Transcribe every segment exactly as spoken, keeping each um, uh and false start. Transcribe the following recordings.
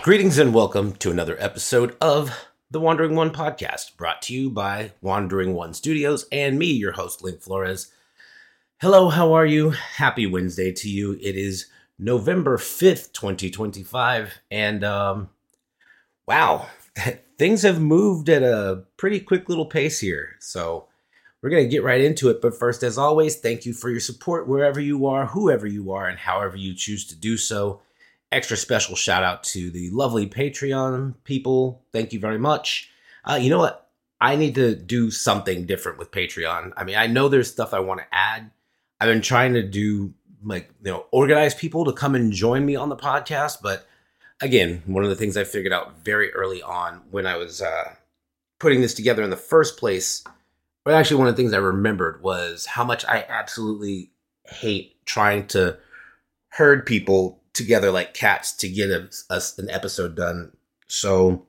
Greetings and welcome to another episode of the Wandering One podcast, brought to you by Wandering One Studios and me, your host, Link Flores. Hello, how are you? Happy Wednesday to you. It is November fifth, twenty twenty-five, and um, wow, things have moved at a pretty quick little pace here, so we're going to get right into it. But first, as always, thank you for your support wherever you are, whoever you are, and however you choose to do so. Extra special shout out to the lovely Patreon people. Thank you very much. Uh, you know what? I need to do something different with Patreon. I mean, I know there's stuff I want to add. I've been trying to do, like, you know, organize people to come and join me on the podcast. But again, one of the things I figured out very early on when I was uh, putting this together in the first place, or actually one of the things I remembered was how much I absolutely hate trying to herd people together like cats to get a, a, an episode done. So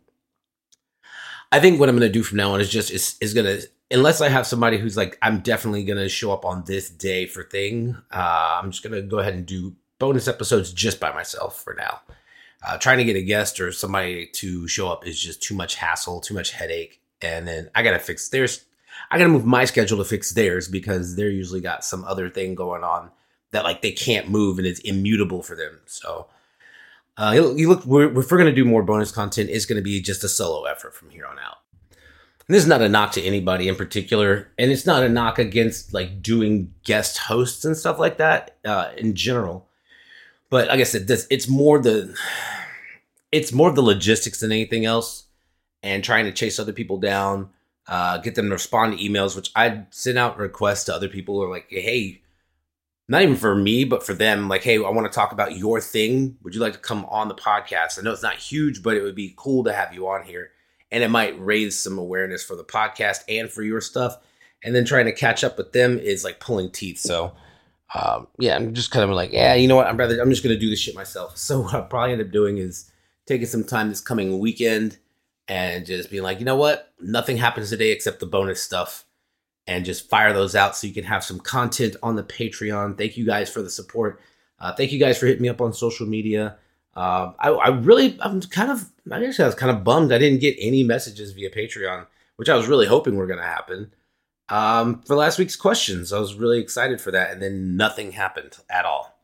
I think what I'm going to do from now on is just is, is going to, unless I have somebody who's like, I'm definitely going to show up on this day for thing, uh, I'm just going to go ahead and do bonus episodes just by myself for now. Uh, trying to get a guest or somebody to show up is just too much hassle, too much headache. And then I got to fix theirs. I got to move my schedule to fix theirs because they're usually got some other thing going on that like they can't move and it's immutable for them. So uh, you look, we're, if we're going to do more bonus content, it's going to be just a solo effort from here on out. And this is not a knock to anybody in particular. And it's not a knock against like doing guest hosts and stuff like that uh, in general. But like I said, this, it's more the, it's more of the logistics than anything else, and trying to chase other people down, uh, get them to respond to emails, which I'd send out requests to other people who are like, hey, not even for me, but for them, like, hey, I want to talk about your thing. Would you like to come on the podcast? I know it's not huge, but it would be cool to have you on here. And it might raise some awareness for the podcast and for your stuff. And then trying to catch up with them is like pulling teeth. So, um, yeah, I'm just kind of like, yeah, you know what? I'm rather, I'm just going to do this shit myself. So what I'll probably end up doing is taking some time this coming weekend and just being like, you know what? Nothing happens today except the bonus stuff. And just fire those out so you can have some content on the Patreon. Thank you guys for the support. Uh, thank you guys for hitting me up on social media. Uh, I, I really, I'm kind of, I guess I was kind of bummed I didn't get any messages via Patreon, which I was really hoping were going to happen. Um, for last week's questions, I was really excited for that. And then nothing happened at all.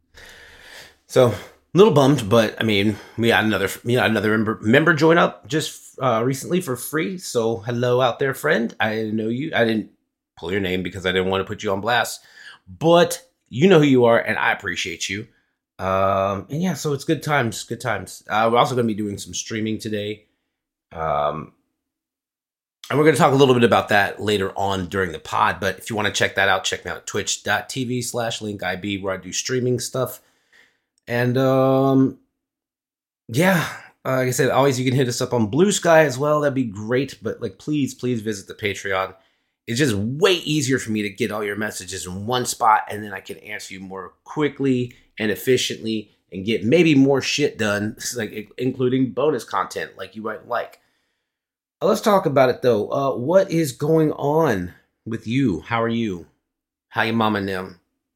So a little bummed, but I mean, we got another, we got another member, member join up just uh, recently for free. So hello out there, friend. I know you. I didn't pull your name because I didn't want to put you on blast, but you know who you are, and I appreciate you. Um, and yeah, so it's good times, good times. Uh, we're also going to be doing some streaming today. Um, and we're going to talk a little bit about that later on during the pod. But if you want to check that out, check me out at twitch.tv slash linkib, where I do streaming stuff. And um, yeah, uh, like I said, always you can hit us up on Blue Sky as well. That'd be great. But like, please, please visit the Patreon. It's just way easier for me to get all your messages in one spot, and then I can answer you more quickly and efficiently and get maybe more shit done, like including bonus content like you might like. Uh, let's talk about it though. Uh, what is going on with you? How are you? How you mom and them?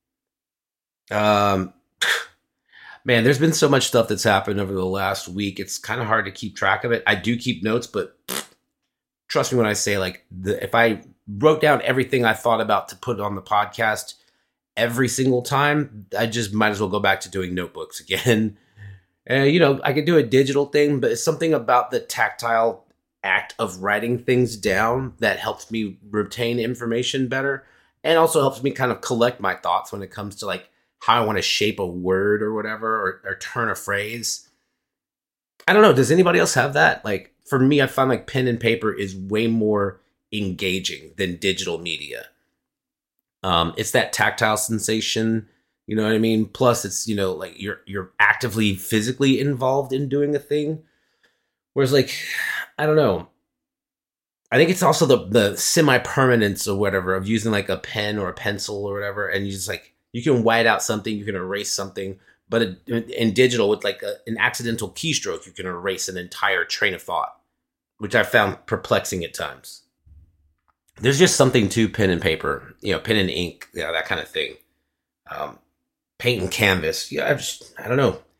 Um, man, there's been so much stuff that's happened over the last week. It's kind of hard to keep track of it. I do keep notes, but trust me when I say, like, the, if I wrote down everything I thought about to put on the podcast every single time, I just might as well go back to doing notebooks again. And, uh, you know, I could do a digital thing, but it's something about the tactile act of writing things down that helps me retain information better, and also helps me kind of collect my thoughts when it comes to, like, how I want to shape a word or whatever, or, or turn a phrase. I don't know. Does anybody else have that? Like, for me, I find like pen and paper is way more engaging than digital media. Um, it's that tactile sensation, you know what I mean? Plus it's, you know, like you're, you're actively physically involved in doing a thing. Whereas like, I don't know. I think it's also the, the semi-permanence or whatever of using like a pen or a pencil or whatever. And you just like, you can white out something, you can erase something, but in digital with like a, an accidental keystroke, you can erase an entire train of thought, which I found perplexing at times. There's just something to pen and paper, you know, pen and ink, you know, that kind of thing. Um, paint and canvas. Yeah, I just, I don't know.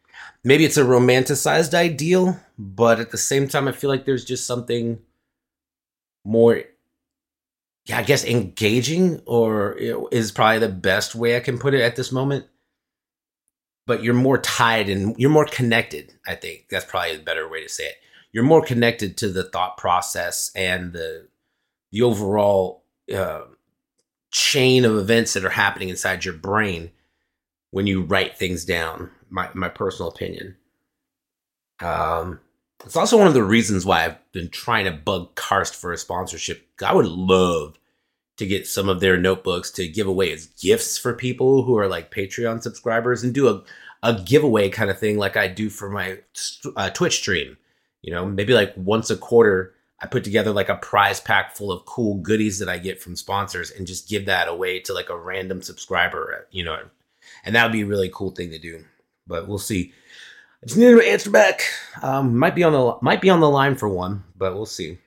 maybe it's a romanticized ideal, but at the same time, I feel like there's just something more, yeah, I guess engaging, or you know, is probably the best way I can put it at this moment. But you're more tied and you're more connected. I think that's probably a better way to say it. You're more connected to the thought process and the the overall uh, chain of events that are happening inside your brain when you write things down. My my personal opinion. Um, it's also one of the reasons why I've been trying to bug Karst for a sponsorship. I would love to get some of their notebooks to give away as gifts for people who are like Patreon subscribers, and do a, a giveaway kind of thing like I do for my uh, Twitch stream. You know, maybe like once a quarter, I put together like a prize pack full of cool goodies that I get from sponsors and just give that away to like a random subscriber, you know, and that would be a really cool thing to do. But we'll see. I just need an answer back. Um, might be on the might be on the line for one, but we'll see.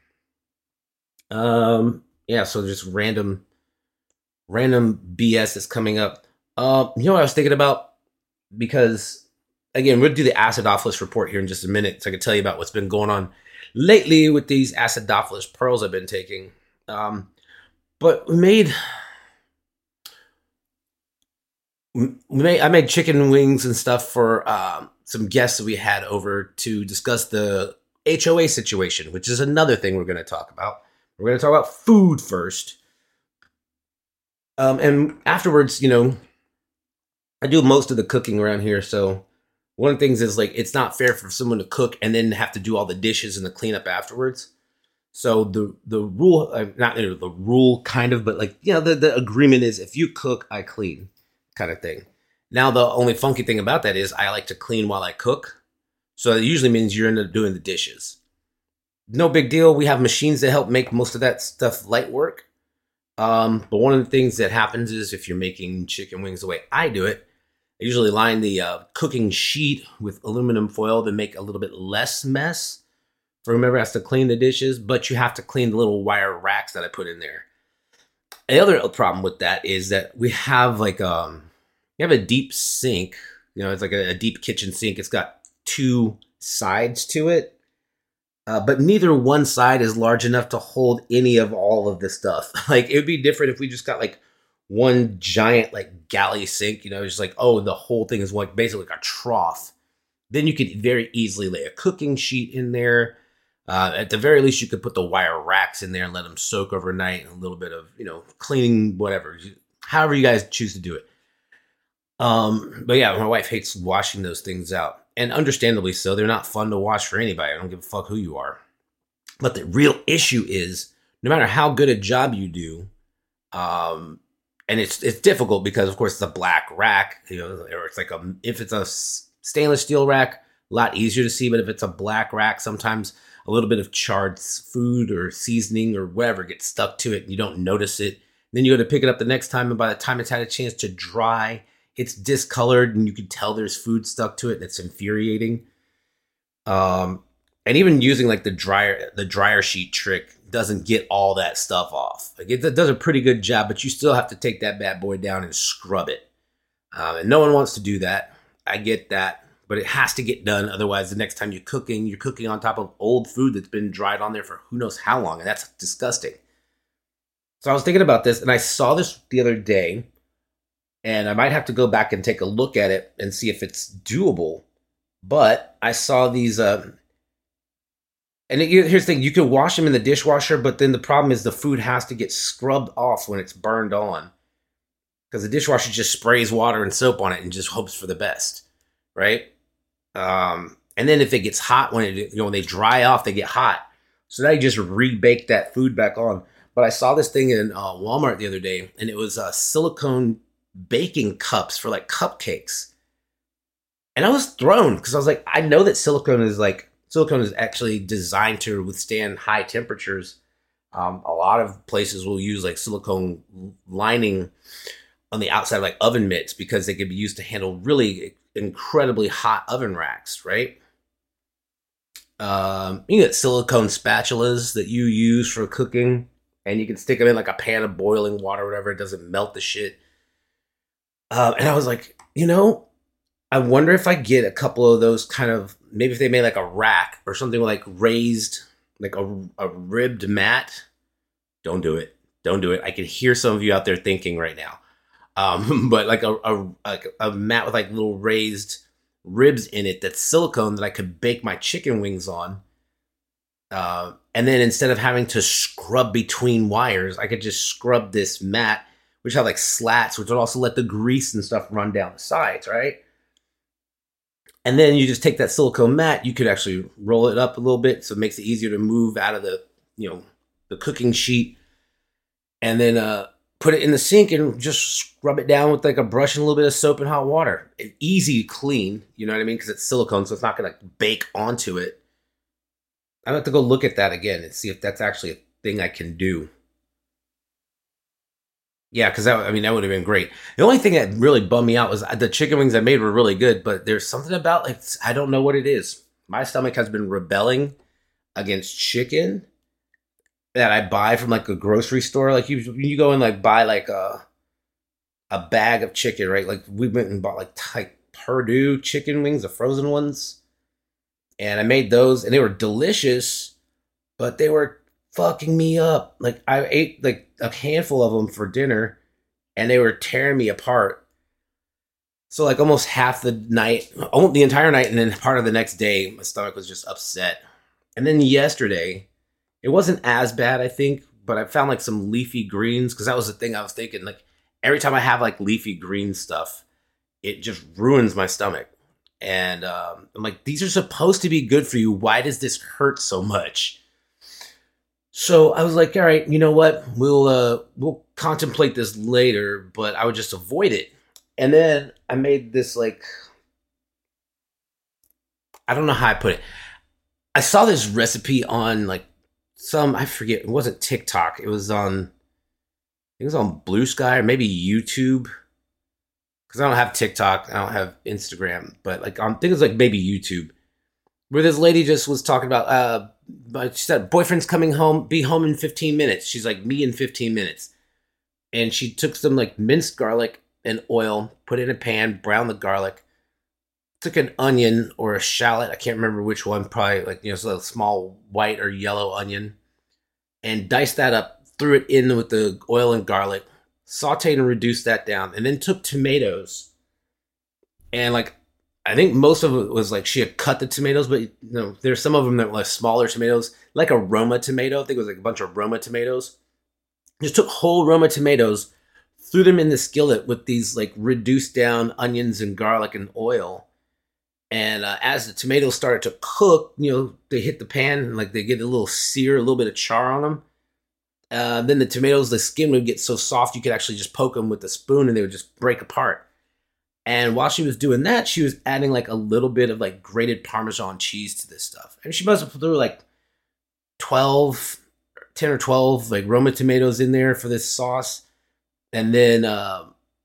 Um, yeah. So just random, random B S is coming up. Uh, you know what I was thinking about? Because again, we'll do the acidophilus report here in just a minute, so I can tell you about what's been going on lately with these acidophilus pearls I've been taking. Um, but we made. We made, I made chicken wings and stuff for um, some guests that we had over to discuss the H O A situation, which is another thing we're going to talk about. We're going to talk about food first. Um, and afterwards, you know, I do most of the cooking around here. So one of the things is like, it's not fair for someone to cook and then have to do all the dishes and the cleanup afterwards. So the, the rule, uh, not the rule kind of, but like, you know, the, the agreement is if you cook, I clean. Kind of thing. Now, the only funky thing about that is I like to clean while I cook. So it usually means you're end up doing the dishes. No big deal. We have machines that help make most of that stuff light work. Um, but one of the things that happens is if you're making chicken wings the way I do it, I usually line the uh, cooking sheet with aluminum foil to make a little bit less mess for whomever has to clean the dishes, but you have to clean the little wire racks that I put in there. The other problem with that is that we have like um we have a deep sink. You know, it's like a, a deep kitchen sink. It's got two sides to it, uh, but neither one side is large enough to hold any of all of this stuff. Like it would be different if we just got like one giant like galley sink. You know, just like oh, the whole thing is like basically like a trough. Then you could very easily lay a cooking sheet in there. Uh, at the very least, you could put the wire racks in there and let them soak overnight, and a little bit of, you know, cleaning, whatever, however you guys choose to do it. Um, but yeah, my wife hates washing those things out, and understandably so. They're not fun to wash for anybody. I don't give a fuck who you are. But the real issue is, no matter how good a job you do, um, and it's it's difficult because, of course, it's a black rack, you know, or it's like a if it's a stainless steel rack, a lot easier to see. But if it's a black rack, sometimes a little bit of charred food or seasoning or whatever gets stuck to it and you don't notice it. Then you go to pick it up the next time, and by the time it's had a chance to dry, it's discolored and you can tell there's food stuck to it, and it's infuriating. Um, and even using like the dryer, the dryer sheet trick doesn't get all that stuff off. Like it, it does a pretty good job, but you still have to take that bad boy down and scrub it. Um, and no one wants to do that. I get that. But it has to get done. Otherwise, the next time you're cooking, you're cooking on top of old food that's been dried on there for who knows how long. And that's disgusting. So I was thinking about this, and I saw this the other day. And I might have to go back and take a look at it and see if it's doable. But I saw these. Uh, and it, here's the thing. You can wash them in the dishwasher. But then the problem is the food has to get scrubbed off when it's burned on. Because the dishwasher just sprays water and soap on it and just hopes for the best. Right? Um, and then if it gets hot, when it, you know, when they dry off, they get hot. So now you just rebake that food back on. But I saw this thing in uh, Walmart the other day, and it was uh, silicone baking cups for like cupcakes. And I was thrown because I was like, I know that silicone is like, silicone is actually designed to withstand high temperatures. Um, a lot of places will use like silicone lining on the outside of like oven mitts because they can be used to handle really incredibly hot oven racks, right? Um, you get silicone spatulas that you use for cooking, and you can stick them in like a pan of boiling water or whatever. It doesn't melt the shit. Um, and I was like, you know, I wonder if I get a couple of those kind of, maybe if they made like a rack or something like raised, like a, a ribbed mat. Don't do it. Don't do it. I can hear some of you out there thinking right now. Um, but like a, a like a mat with like little raised ribs in it that's silicone that I could bake my chicken wings on. Uh, and then instead of having to scrub between wires, I could just scrub this mat, which have like slats, which would also let the grease and stuff run down the sides, right? And then you just take that silicone mat, you could actually roll it up a little bit so it makes it easier to move out of the, you know, the cooking sheet. And then uh, put it in the sink and just scrub it down with like a brush and a little bit of soap and hot water. It, easy clean, you know what I mean? Because it's silicone, so it's not going to bake onto it. I'm going to have to go look at that again and see if that's actually a thing I can do. Yeah, because I mean, that would have been great. The only thing that really bummed me out was the chicken wings I made were really good, but there's something about, like, I don't know what it is. My stomach has been rebelling against chicken that I buy from like a grocery store. Like you, you go and like buy like a a bag of chicken, right? Like we went and bought like like Perdue chicken wings, the frozen ones, and I made those, and they were delicious, but they were fucking me up. Like I ate like a handful of them for dinner, and they were tearing me apart. So like almost half the night, the entire night, and then part of the next day, my stomach was just upset. And then yesterday, it wasn't as bad, I think, but I found like some leafy greens, because that was the thing I was thinking. Like every time I have like leafy green stuff, it just ruins my stomach. And um, I'm like, these are supposed to be good for you. Why does this hurt so much? So I was like, all right, you know what? We'll uh, we'll contemplate this later, but I would just avoid it. And then I made this like, I don't know how I put it. I saw this recipe on like some, I forget, it wasn't TikTok. It was on, I think it was on Blue Sky or maybe YouTube. Because I don't have TikTok, I don't have Instagram, but like I think it was like maybe YouTube, where this lady just was talking about, uh, but she said, boyfriend's coming home, be home in fifteen minutes. She's like, me in fifteen minutes. And she took some like minced garlic and oil, put it in a pan, browned the garlic, took an onion or a shallot, I can't remember which one, probably like, you know, so a small white or yellow onion, and diced that up, threw it in with the oil and garlic, sauteed and reduced that down, and then took tomatoes. And like, I think most of it was like she had cut the tomatoes, but you know, there's some of them that were like smaller tomatoes, like a Roma tomato. I think it was like a bunch of Roma tomatoes. Just took whole Roma tomatoes, threw them in the skillet with these like reduced down onions and garlic and oil. And uh, as the tomatoes started to cook, you know, they hit the pan and like they get a little sear, a little bit of char on them. Uh, then the tomatoes, the skin would get so soft you could actually just poke them with a spoon and they would just break apart. And while she was doing that, she was adding like a little bit of like grated Parmesan cheese to this stuff. And she must have threw like twelve, ten or twelve like Roma tomatoes in there for this sauce. And then uh,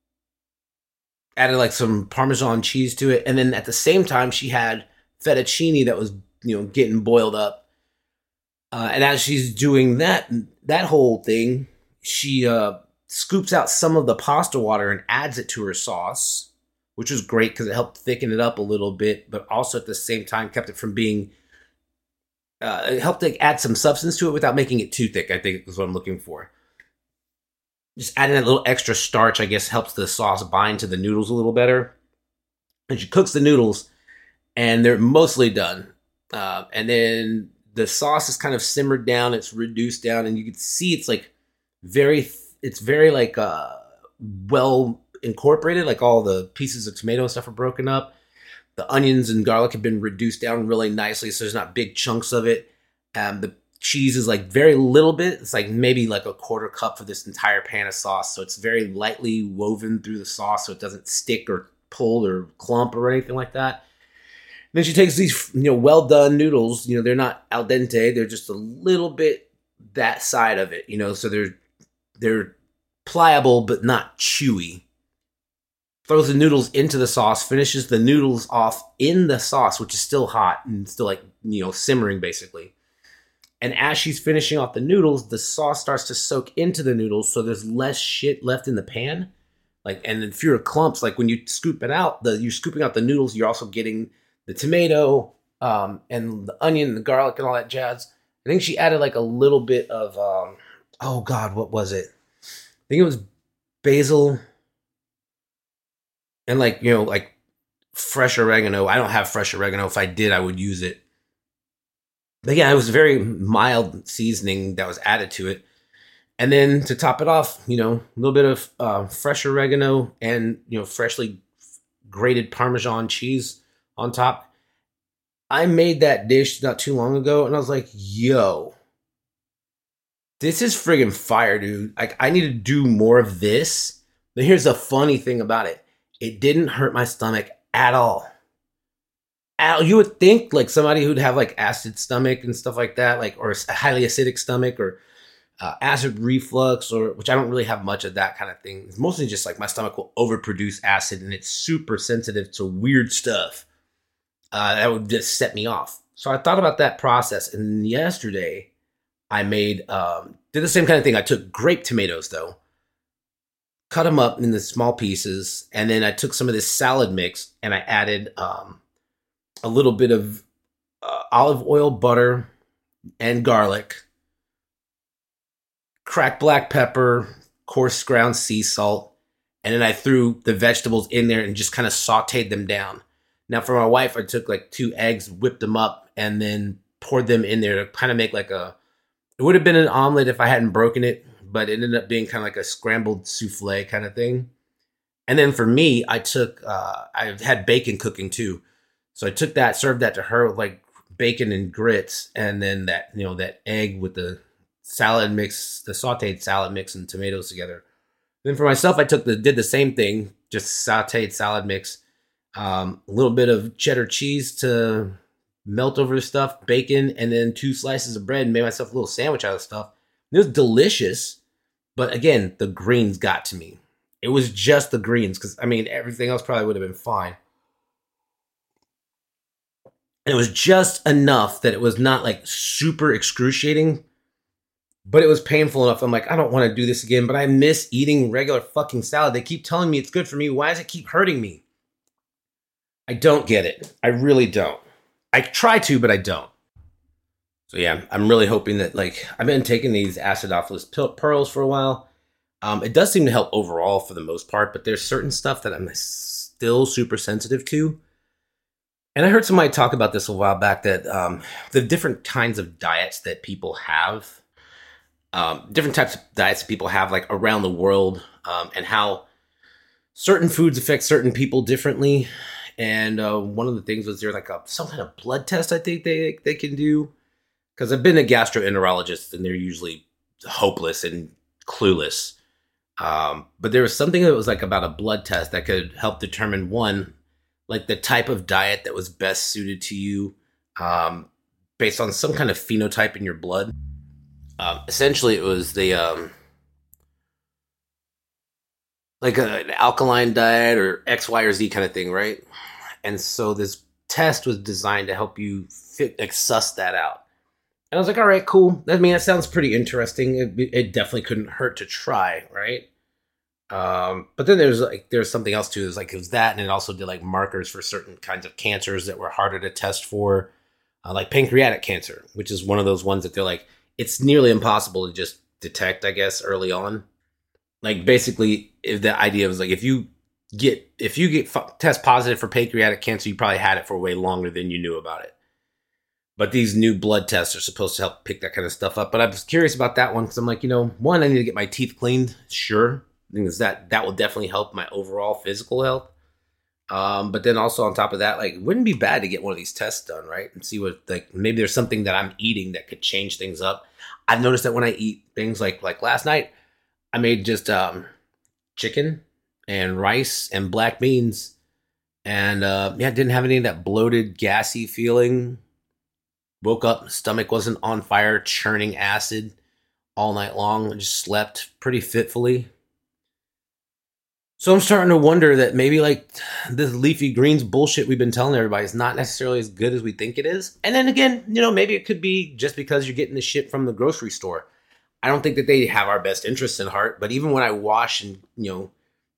added like some Parmesan cheese to it. And then at the same time, she had fettuccine that was, you know, getting boiled up. Uh, and as she's doing that, that whole thing, she uh, scoops out some of the pasta water and adds it to her sauce, which was great because it helped thicken it up a little bit, but also at the same time kept it from being, uh, it helped like, add some substance to it without making it too thick, I think is what I'm looking for. Just adding that little extra starch, I guess, helps the sauce bind to the noodles a little better. And she cooks the noodles, and they're mostly done. Uh, and then the sauce is kind of simmered down, it's reduced down, and you can see it's like very, it's very like uh, well incorporated, like all the pieces of tomato and stuff are broken up. The onions and garlic have been reduced down really nicely, so there's not big chunks of it. Um, the cheese is like very little bit. It's like maybe like a quarter cup for this entire pan of sauce, so it's very lightly woven through the sauce, so it doesn't stick or pull or clump or anything like that. Then she takes these, you know, well done noodles. You know, they're not al dente; they're just a little bit that side of it. You know, so they're they're pliable but not chewy. Throws the noodles into the sauce, finishes the noodles off in the sauce, which is still hot and still like, you know, simmering basically. And as she's finishing off the noodles, the sauce starts to soak into the noodles, so there's less shit left in the pan, Like, and then fewer clumps. Like when you scoop it out, the you're scooping out the noodles. You're also getting the tomato um, and the onion, and the garlic, and all that jazz. I think she added like a little bit of um, oh god, what was it? I think it was basil and like you know like fresh oregano. I don't have fresh oregano. If I did, I would use it. But yeah, it was very mild seasoning that was added to it. And then to top it off, you know, a little bit of uh, fresh oregano and, you know, freshly grated Parmesan cheese on top. I made that dish not too long ago and I was like, yo, this is friggin' fire, dude. Like, I need to do more of this. But here's the funny thing about it. It didn't hurt my stomach at all. Al, you would think like somebody who'd have like acid stomach and stuff like that, like, or a highly acidic stomach or uh, acid reflux, or which I don't really have much of that kind of thing. It's mostly just like my stomach will overproduce acid and it's super sensitive to weird stuff. Uh, that would just set me off. So I thought about that process. And yesterday I made, um, did the same kind of thing. I took grape tomatoes though, cut them up into small pieces. And then I took some of this salad mix and I added, um, a little bit of uh, olive oil, butter, and garlic, cracked black pepper, coarse ground sea salt, and then I threw the vegetables in there and just kind of sauteed them down. Now for my wife, I took like two eggs, whipped them up, and then poured them in there to kind of make like a, it would have been an omelet if I hadn't broken it, but it ended up being kind of like a scrambled souffle kind of thing. And then for me, I took, uh, I had bacon cooking too. So I took that, served that to her with like bacon and grits, and then that, you know, that egg with the salad mix, the sauteed salad mix and tomatoes together. Then for myself, I took the, did the same thing, just sauteed salad mix, um, a little bit of cheddar cheese to melt over the stuff, bacon, and then two slices of bread, and made myself a little sandwich out of the stuff. It was delicious, but again, the greens got to me. It was just the greens, because I mean, everything else probably would have been fine. And it was just enough that it was not like super excruciating, but it was painful enough. I'm like, I don't want to do this again, but I miss eating regular fucking salad. They keep telling me it's good for me. Why does it keep hurting me? I don't get it. I really don't. I try to, but I don't. So yeah, I'm really hoping that, like, I've been taking these acidophilus pearls for a while. Um, it does seem to help overall for the most part, but there's certain stuff that I'm still super sensitive to. And I heard somebody talk about this a while back, that um, the different kinds of diets that people have, um, different types of diets that people have like around the world, um, and how certain foods affect certain people differently. And uh, one of the things was there like a some kind of blood test I think they they can do, because I've been a gastroenterologist and they're usually hopeless and clueless. Um, but there was something that was like about a blood test that could help determine, one, like the type of diet that was best suited to you, um, based on some kind of phenotype in your blood. Um, essentially, it was the um, like a, an alkaline diet or X, Y, or Z kind of thing, right? And so this test was designed to help you fit, like, suss that out. And I was like, all right, cool. I mean, that sounds pretty interesting. It, it definitely couldn't hurt to try, right? Um, but then there's like there's something else too. It was like it was that, and it also did like markers for certain kinds of cancers that were harder to test for, uh, like pancreatic cancer, which is one of those ones that they're like, it's nearly impossible to just detect, I guess, early on. Like basically, if the idea was like if you get if you get f- test positive for pancreatic cancer, you probably had it for way longer than you knew about it. But these new blood tests are supposed to help pick that kind of stuff up. But I was curious about that one because I'm like, you know, one, I need to get my teeth cleaned, sure. Things that that will definitely help my overall physical health. Um, but then also on top of that, like, it wouldn't be bad to get one of these tests done, right? And see what, like, maybe there's something that I'm eating that could change things up. I've noticed that when I eat things like like last night, I made just um, chicken and rice and black beans, and uh, yeah, didn't have any of that bloated, gassy feeling. Woke up, stomach wasn't on fire, churning acid all night long. I just slept pretty fitfully. So I'm starting to wonder that maybe like this leafy greens bullshit we've been telling everybody is not necessarily as good as we think it is. And then again, you know, maybe it could be just because you're getting the shit from the grocery store. I don't think that they have our best interests in heart, but even when I wash and, you know,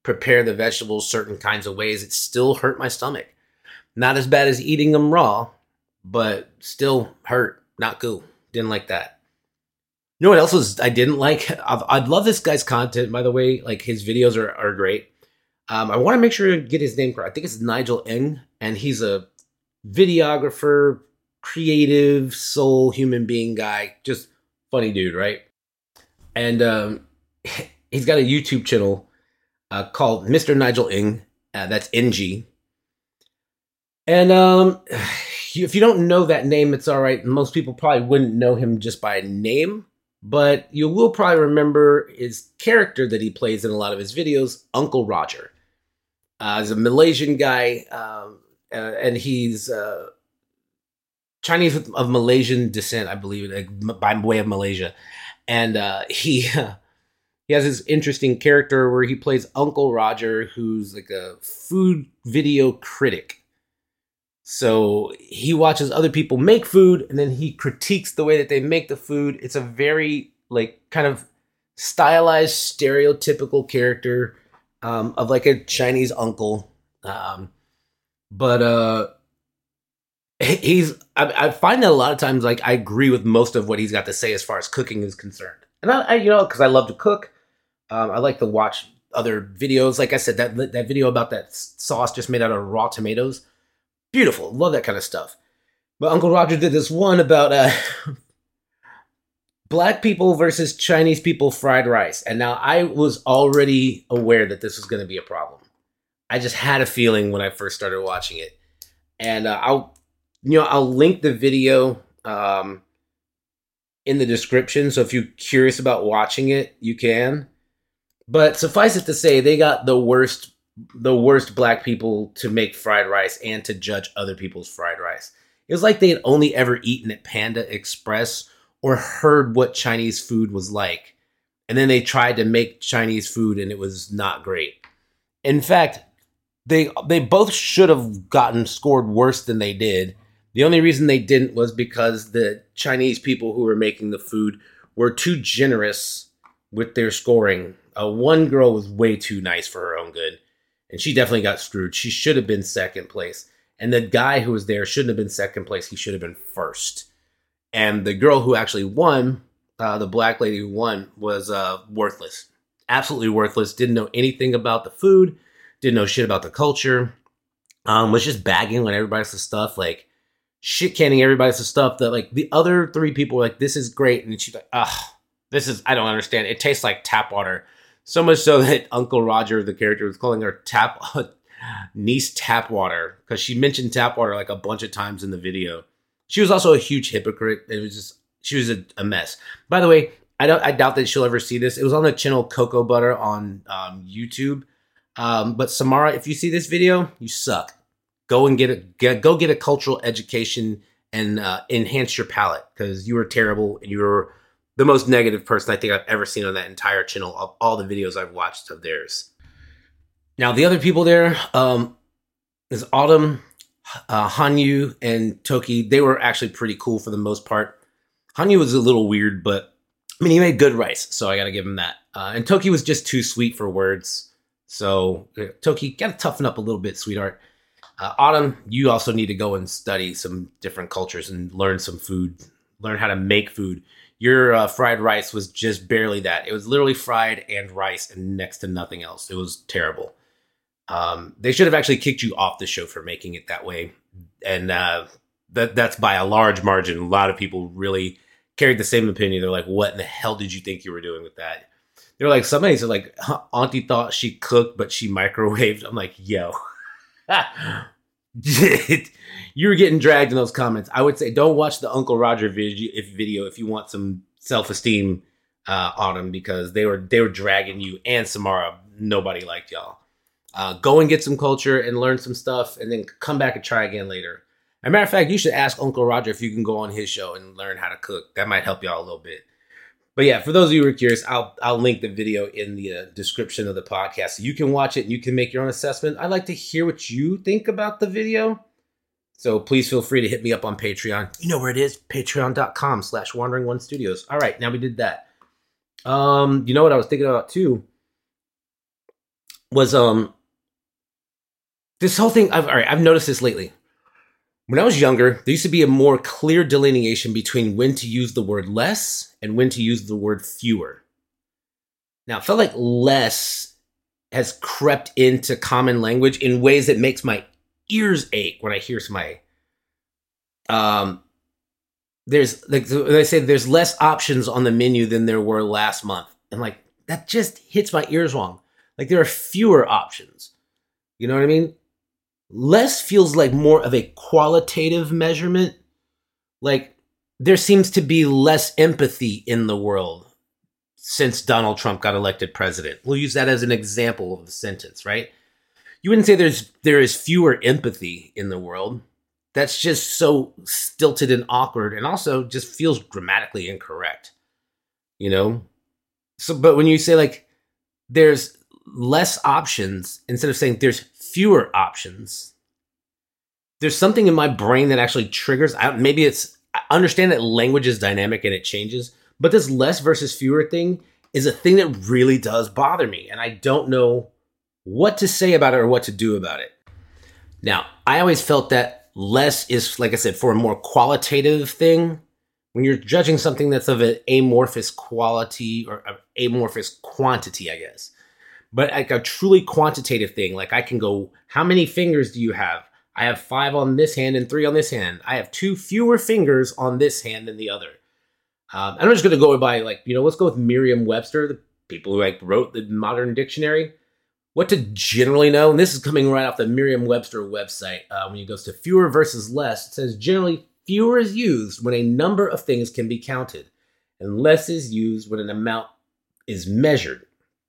prepare the vegetables certain kinds of ways, it still hurt my stomach. Not as bad as eating them raw, but still hurt. Not cool. Didn't like that. You know what else was I didn't like? I've, I'd love this guy's content, by the way. Like, his videos are, are great. Um, I want to make sure to get his name correct. I think it's Nigel Ng, and he's a videographer, creative, soul, human being guy. Just funny dude, right? And um, he's got a YouTube channel uh, called Mister Nigel Ng. Uh, that's N G. And um, if you don't know that name, it's all right. Most people probably wouldn't know him just by name. But you will probably remember his character that he plays in a lot of his videos, Uncle Roger. Uh, he's a Malaysian guy, um, uh, and he's uh, Chinese of, of Malaysian descent, I believe, like, by way of Malaysia. And uh, he uh, he has this interesting character where he plays Uncle Roger, who's like a food video critic. So he watches other people make food, and then he critiques the way that they make the food. It's a very, like, kind of stylized, stereotypical character um, of like a Chinese uncle. Um, but uh, he's, I, I find that a lot of times, like, I agree with most of what he's got to say as far as cooking is concerned. And I, I you know, because I love to cook, um, I like to watch other videos. Like I said, that that video about that sauce just made out of raw tomatoes. Beautiful. Love that kind of stuff. But Uncle Roger did this one about uh, black people versus Chinese people fried rice. And now I was already aware that this was going to be a problem. I just had a feeling when I first started watching it. And uh, I'll, you know, I'll link the video um, in the description. So if you're curious about watching it, you can. But suffice it to say, they got the worst the worst black people to make fried rice and to judge other people's fried rice. It was like they had only ever eaten at Panda Express or heard what Chinese food was like. And then they tried to make Chinese food and it was not great. In fact, they they both should have gotten scored worse than they did. The only reason they didn't was because the Chinese people who were making the food were too generous with their scoring. Uh, one girl was way too nice for her own good. And she definitely got screwed. She should have been second place. And the guy who was there shouldn't have been second place. He should have been first. And the girl who actually won, uh, the black lady who won, was uh, worthless. Absolutely worthless. Didn't know anything about the food. Didn't know shit about the culture. Um, was just bagging on everybody's stuff. Like, shit canning everybody's stuff. That, like, the other three people were like, this is great. And she's like, ugh, this is, I don't understand. It tastes like tap water. So much so that Uncle Roger, the character, was calling her tap niece tap water because she mentioned tap water like a bunch of times in the video. She was also a huge hypocrite. It was just, she was a, a mess. By the way, I don't, I doubt that she'll ever see this. It was on the channel Cocoa Butter on um, YouTube. Um, but Samara, if you see this video, you suck. Go and get a get, go get a cultural education and uh, enhance your palate because you were terrible and you were the most negative person I think I've ever seen on that entire channel of all the videos I've watched of theirs. Now, the other people there um, is Autumn, uh, Hanyu, and Toki. They were actually pretty cool for the most part. Hanyu was a little weird, but I mean, he made good rice, so I got to give him that. Uh, and Toki was just too sweet for words. So, uh, Toki, got to toughen up a little bit, sweetheart. Uh, Autumn, you also need to go and study some different cultures and learn some food, learn how to make food. Your uh, fried rice was just barely that. It was literally fried and rice and next to nothing else. It was terrible. Um, they should have actually kicked you off the show for making it that way. And uh, that that's by a large margin. A lot of people really carried the same opinion. They're like, what in the hell did you think you were doing with that? They're like, somebody said, like, Auntie thought she cooked, but she microwaved. I'm like, yo. You were getting dragged in those comments. I would say don't watch the Uncle Roger video if, video if you want some self-esteem uh, on them because they were they were dragging you and Samara. Nobody liked y'all. Uh, go and get some culture and learn some stuff and then come back and try again later. As a matter of fact, you should ask Uncle Roger if you can go on his show and learn how to cook. That might help y'all a little bit. But yeah, for those of you who are curious, I'll I'll link the video in the uh, description of the podcast. So you can watch it and you can make your own assessment. I'd like to hear what you think about the video. So please feel free to hit me up on Patreon. You know where it is, patreon.com slash Wandering One Studios. All right, now we did that. Um, you know what I was thinking about too? was um this whole thing. I've, all right, I've noticed this lately. When I was younger, there used to be a more clear delineation between when to use the word less and when to use the word fewer. Now, it felt like less has crept into common language in ways that makes my ears ache when I hear somebody. Um, there's like they say, there's less options on the menu than there were last month, and like that just hits my ears wrong. Like there are fewer options. You know what I mean? Less feels like more of a qualitative measurement. Like there seems to be less empathy in the world since Donald Trump got elected president. We'll use that as an example of the sentence, right? You wouldn't say there's there is fewer empathy in the world. That's just so stilted and awkward, and also just feels grammatically incorrect. You know? So but when you say like there's less options instead of saying there's fewer options, there's something in my brain that actually triggers. I, maybe it's, I understand that language is dynamic and it changes, but this less versus fewer thing is a thing that really does bother me. And I don't know what to say about it or what to do about it. Now, I always felt that less is, like I said, for a more qualitative thing. When you're judging something that's of an amorphous quality or amorphous quantity, I guess. But like a truly quantitative thing, like I can go, how many fingers do you have? I have five on this hand and three on this hand. I have two fewer fingers on this hand than the other. Um, I'm just going to go by like, you know, let's go with Merriam-Webster, the people who like wrote the modern dictionary. What to generally know, and this is coming right off the Merriam-Webster website. Uh, when it goes to fewer versus less, it says generally fewer is used when a number of things can be counted, and less is used when an amount is measured,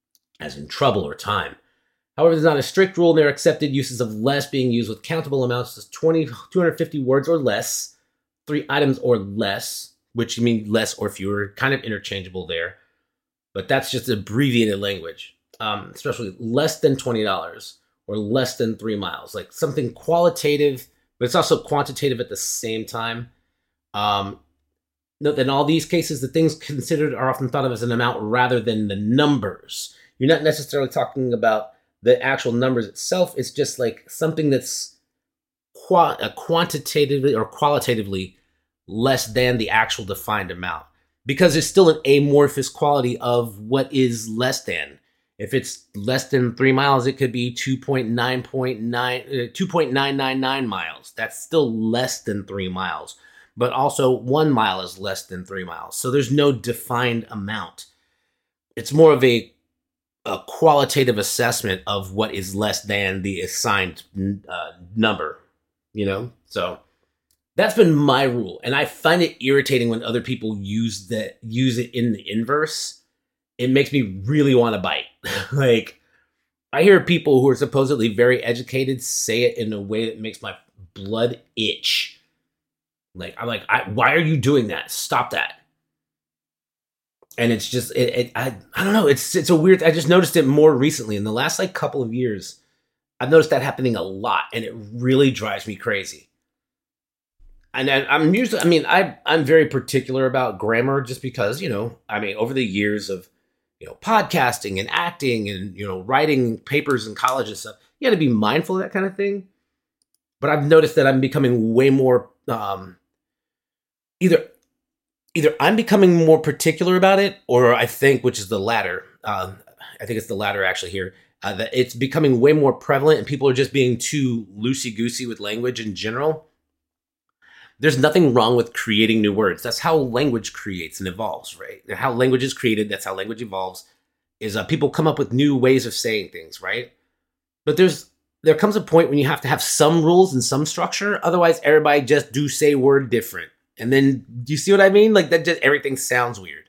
as in trouble or time. However, there's not a strict rule, and there are accepted uses of less being used with countable amounts as twenty, two hundred fifty words or less, three items or less, which you mean less or fewer, kind of interchangeable there. But that's just abbreviated language, um, especially less than twenty dollars or less than three miles, like something qualitative, but it's also quantitative at the same time. Um, note that in all these cases, the things considered are often thought of as an amount rather than the numbers. You're not necessarily talking about the actual numbers itself. It's just like something that's qua- uh, quantitatively or qualitatively less than the actual defined amount, because there's still an amorphous quality of what is less than. If it's less than three miles, it could be two point nine nine, uh, two point nine nine nine miles. That's still less than three miles. But also one mile is less than three miles. So there's no defined amount. It's more of a a qualitative assessment of what is less than the assigned uh, number, you know? So that's been my rule. And I find it irritating when other people use that, use it in the inverse. It makes me really want to bite. Like, I hear people who are supposedly very educated say it in a way that makes my blood itch. Like, I'm like, I, why are you doing that? Stop that. And it's just, it, it, I, I don't know. It's, it's a weird, I just noticed it more recently in the last like couple of years. I've noticed that happening a lot, and it really drives me crazy. And I, I'm usually, I mean, I, I'm very particular about grammar just because, you know, I mean, over the years of, you know, podcasting and acting and, you know, writing papers in college and stuff, you got to be mindful of that kind of thing. But I've noticed that I'm becoming way more, um, either Either I'm becoming more particular about it, or I think, which is the latter, um, I think it's the latter actually here, uh, that it's becoming way more prevalent and people are just being too loosey-goosey with language in general. There's nothing wrong with creating new words. That's how language creates and evolves, right? How language is created, that's how language evolves, is uh, people come up with new ways of saying things, right? But there's there comes a point when you have to have some rules and some structure. Otherwise, everybody just do say word different. And then, do you see what I mean? Like that, just everything sounds weird.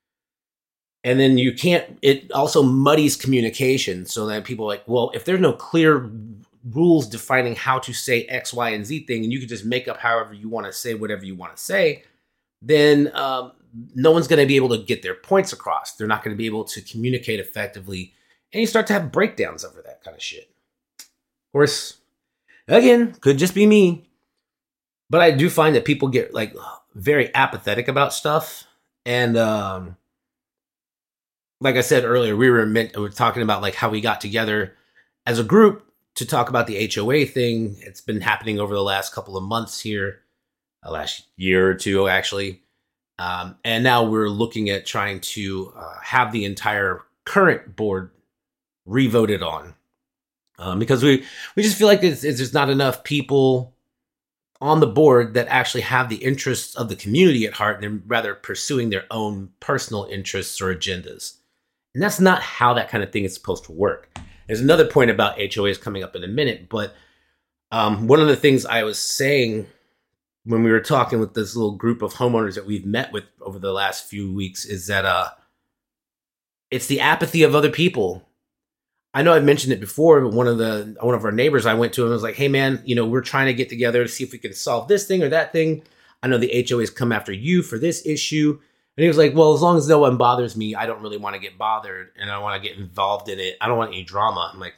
And then you can't, it also muddies communication so that people are like, well, if there's no clear rules defining how to say X, Y, and Z thing, and you can just make up however you want to say whatever you want to say, then um, no one's going to be able to get their points across. They're not going to be able to communicate effectively. And you start to have breakdowns over that kind of shit. Of course, again, could just be me. But I do find that people get like very apathetic about stuff. And um, like I said earlier, we were meant, we were talking about like how we got together as a group to talk about the H O A thing. It's been happening over the last couple of months here, the last year or two, actually. Um, and now we're looking at trying to uh, have the entire current board re-voted on. Um, because we, we just feel like it's, it's just not enough people on the board that actually have the interests of the community at heart, and they're rather pursuing their own personal interests or agendas. And that's not how that kind of thing is supposed to work. There's another point about H O As coming up in a minute, but um, one of the things I was saying when we were talking with this little group of homeowners that we've met with over the last few weeks is that uh, it's the apathy of other people. I know I've mentioned it before, but one of the one of our neighbors I went to and was like, hey man, you know, we're trying to get together to see if we can solve this thing or that thing. I know the H O As come after you for this issue. And he was like, well, as long as no one bothers me, I don't really want to get bothered and I don't want to get involved in it. I don't want any drama. I'm like,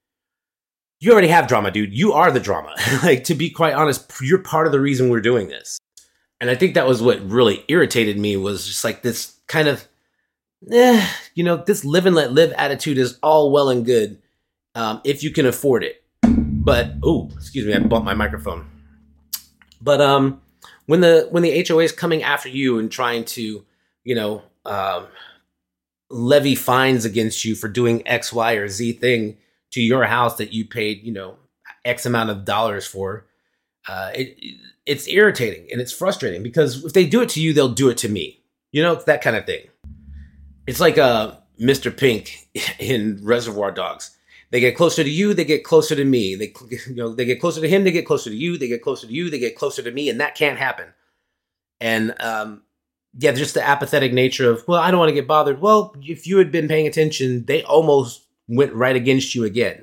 you already have drama, dude. You are the drama. Like, to be quite honest, you're part of the reason we're doing this. And I think that was what really irritated me, was just like this kind of, eh, you know, this live and let live attitude is all well and good um, if you can afford it. But, oh, excuse me, I bumped my microphone. But um, when the when the H O A is coming after you and trying to, you know, um, levy fines against you for doing X, Y, or Z thing to your house that you paid, you know, X amount of dollars for, uh, it, it's irritating and it's frustrating, because if they do it to you, they'll do it to me. You know, it's that kind of thing. It's like uh, Mister Pink in Reservoir Dogs. They get closer to you, they get closer to me. They, you know, they get closer to him, they get closer to you, they get closer to you, they get closer to me, and that can't happen. And um, yeah, just the apathetic nature of, well, I don't want to get bothered. Well, if you had been paying attention, they almost went right against you again.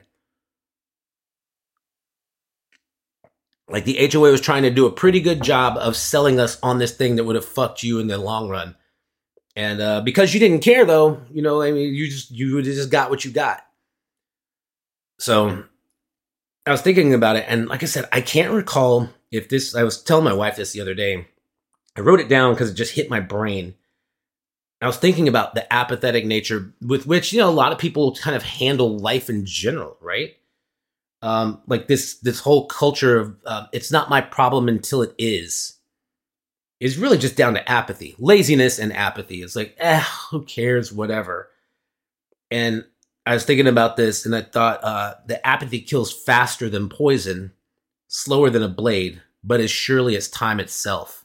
Like, the H O A was trying to do a pretty good job of selling us on this thing that would have fucked you in the long run. And uh, because you didn't care, though, you know, I mean, you just you just got what you got. So I was thinking about it, and like I said, I can't recall if this, I was telling my wife this the other day. I wrote it down because it just hit my brain. I was thinking about the apathetic nature with which, you know, a lot of people kind of handle life in general, right? Um, like this this whole culture of uh, it's not my problem until it is, is really just down to apathy, laziness and apathy. It's like, eh, who cares, whatever. And I was thinking about this, and I thought uh, the apathy kills faster than poison, slower than a blade, but as surely as time itself.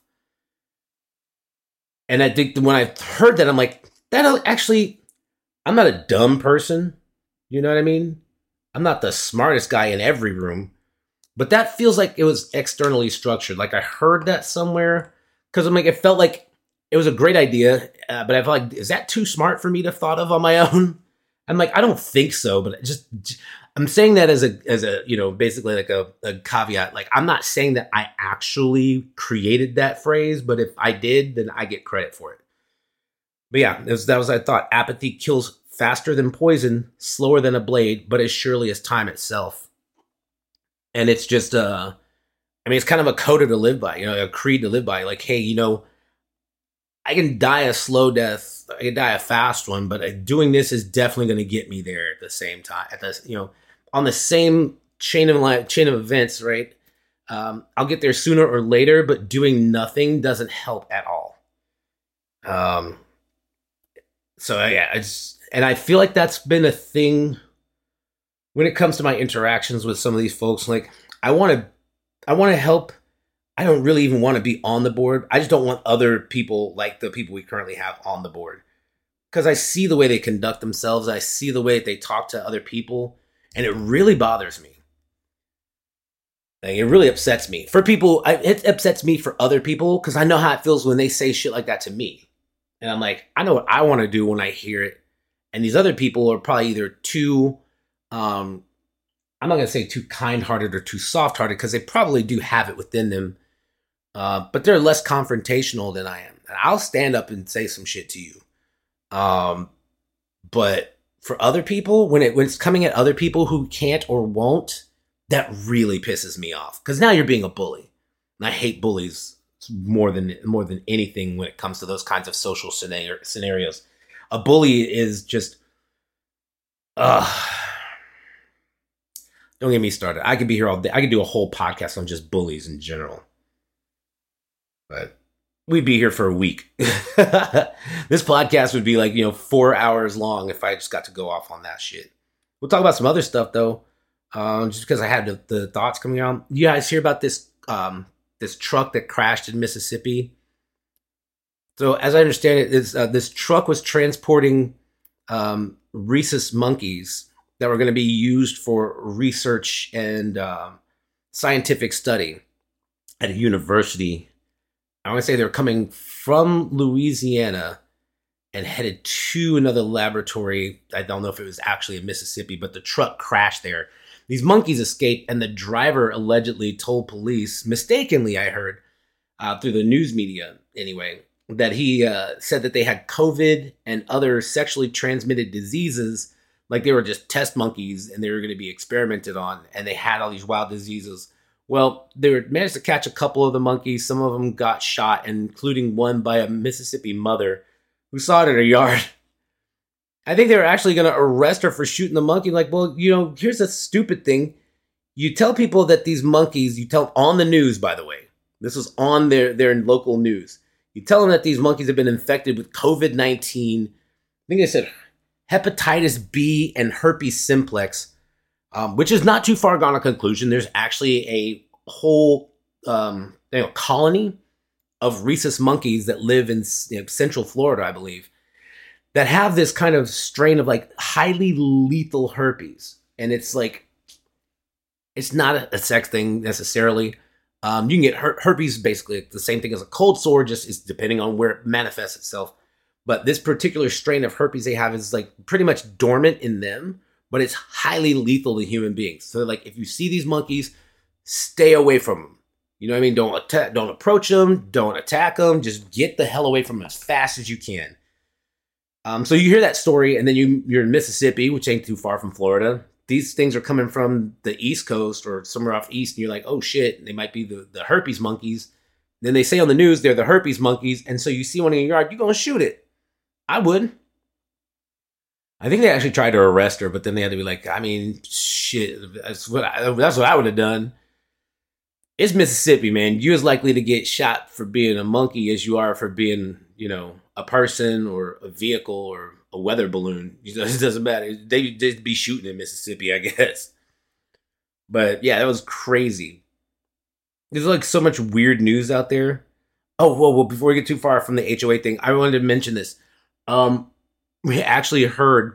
And I think when I heard that, I'm like, that actually, I'm not a dumb person. You know what I mean? I'm not the smartest guy in every room, but that feels like it was externally structured. Like I heard that somewhere, because I'm like, it felt like it was a great idea, uh, but I felt like, is that too smart for me to have thought of on my own? I'm like, I don't think so, but just, I'm saying that as a, as a, you know, basically like a, a caveat. Like, I'm not saying that I actually created that phrase, but if I did, then I get credit for it. But yeah, it was, that was, I thought, apathy kills faster than poison, slower than a blade, but as surely as time itself. And it's just, uh, I mean, it's kind of a coda to live by, you know, a creed to live by. Like, hey, you know, I can die a slow death, I can die a fast one, but doing this is definitely going to get me there at the same time. At the, you know, on the same chain of life, chain of events, right? Um, I'll get there sooner or later, but doing nothing doesn't help at all. Um. So yeah, I just, and I feel like that's been a thing when it comes to my interactions with some of these folks. Like, I want to, I want to help. I don't really even want to be on the board. I just don't want other people like the people we currently have on the board, because I see the way they conduct themselves. I see the way they talk to other people, and it really bothers me. Like, it really upsets me. For people, I, it upsets me for other people, because I know how it feels when they say shit like that to me. And I'm like, I know what I want to do when I hear it. And these other people are probably either too, um, I'm not going to say too kind-hearted or too soft-hearted, because they probably do have it within them. Uh, but they're less confrontational than I am. And I'll stand up and say some shit to you. Um, but for other people, when it when it's coming at other people who can't or won't, that really pisses me off. Because now you're being a bully. And I hate bullies more than more than anything when it comes to those kinds of social scenario, scenarios. A bully is just, ugh. Don't get me started. I could be here all day. I could do a whole podcast on just bullies in general. But we'd be here for a week. This podcast would be like, you know, four hours long if I just got to go off on that shit. We'll talk about some other stuff, though, um, just because I had the, the thoughts coming out. You guys hear about this um, this truck that crashed in Mississippi? So as I understand it, this, uh, this truck was transporting um, rhesus monkeys that were going to be used for research and um, scientific study at a university. I want to say they were coming from Louisiana and headed to another laboratory. I don't know if it was actually in Mississippi, but the truck crashed there. These monkeys escaped, and the driver allegedly told police, mistakenly, I heard, uh, through the news media anyway, that he uh, said that they had COVID and other sexually transmitted diseases. Like they were just test monkeys and they were going to be experimented on, and they had all these wild diseases. Well, they were managed to catch a couple of the monkeys. Some of them got shot, including one by a Mississippi mother who saw it in her yard. I think they were actually going to arrest her for shooting the monkey. Like, well, you know, here's a stupid thing. You tell people that these monkeys, you tell on the news, by the way, this was on their, their local news. You tell them that these monkeys have been infected with COVID nineteen. I think they said hepatitis B and herpes simplex, um, which is not too far gone a conclusion. There's actually a whole um, you know, colony of rhesus monkeys that live in you know, Central Florida, I believe, that have this kind of strain of like highly lethal herpes. And it's like, it's not a, a sex thing necessarily. Um, you can get her- herpes, basically the same thing as a cold sore, just is depending on where it manifests itself. But this particular strain of herpes they have is like pretty much dormant in them, but it's highly lethal to human beings. So like if you see these monkeys, stay away from them. You know what I mean? Don't attack, don't approach them, don't attack them. Just get the hell away from them as fast as you can. Um, so you hear that story, and then you you're in Mississippi, which ain't too far from Florida. These things are coming from the East Coast or somewhere off east, and you're like, oh shit, they might be the, the herpes monkeys. Then they say on the news they're the herpes monkeys, and so you see one in your yard, you're gonna shoot it. I would. I think they actually tried to arrest her, but then they had to be like, I mean, shit, that's what I, that's what I would have done. It's Mississippi, man. You're as likely to get shot for being a monkey as you are for being, you know, a person or a vehicle or a weather balloon. You know, it doesn't matter. They just be shooting in Mississippi, I guess. But yeah, that was crazy. There's like so much weird news out there. Oh, whoa, well, before we get too far from the H O A thing, I wanted to mention this. Um, we actually heard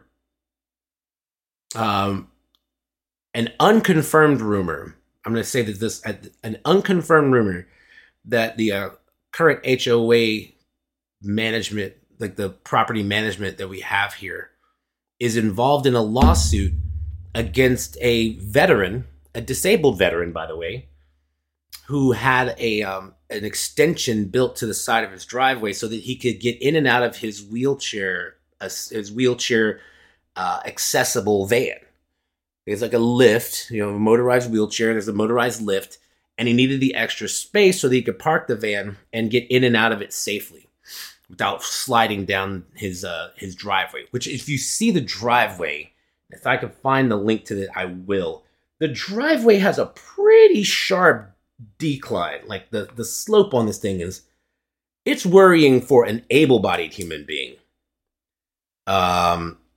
um, an unconfirmed rumor. I'm going to say that this, an unconfirmed rumor that the uh, current H O A management, like the property management that we have here, is involved in a lawsuit against a veteran, a disabled veteran, by the way, who had a um, an extension built to the side of his driveway so that he could get in and out of his wheelchair, uh, his wheelchair uh, accessible van. It's like a lift, you know, a motorized wheelchair. There's a motorized lift, and he needed the extra space so that he could park the van and get in and out of it safely without sliding down his uh, his driveway. Which, if you see the driveway, if I can find the link to it, I will. The driveway has a pretty sharp decline. Like the, the slope on this thing is, it's worrying for an able-bodied human being. Um,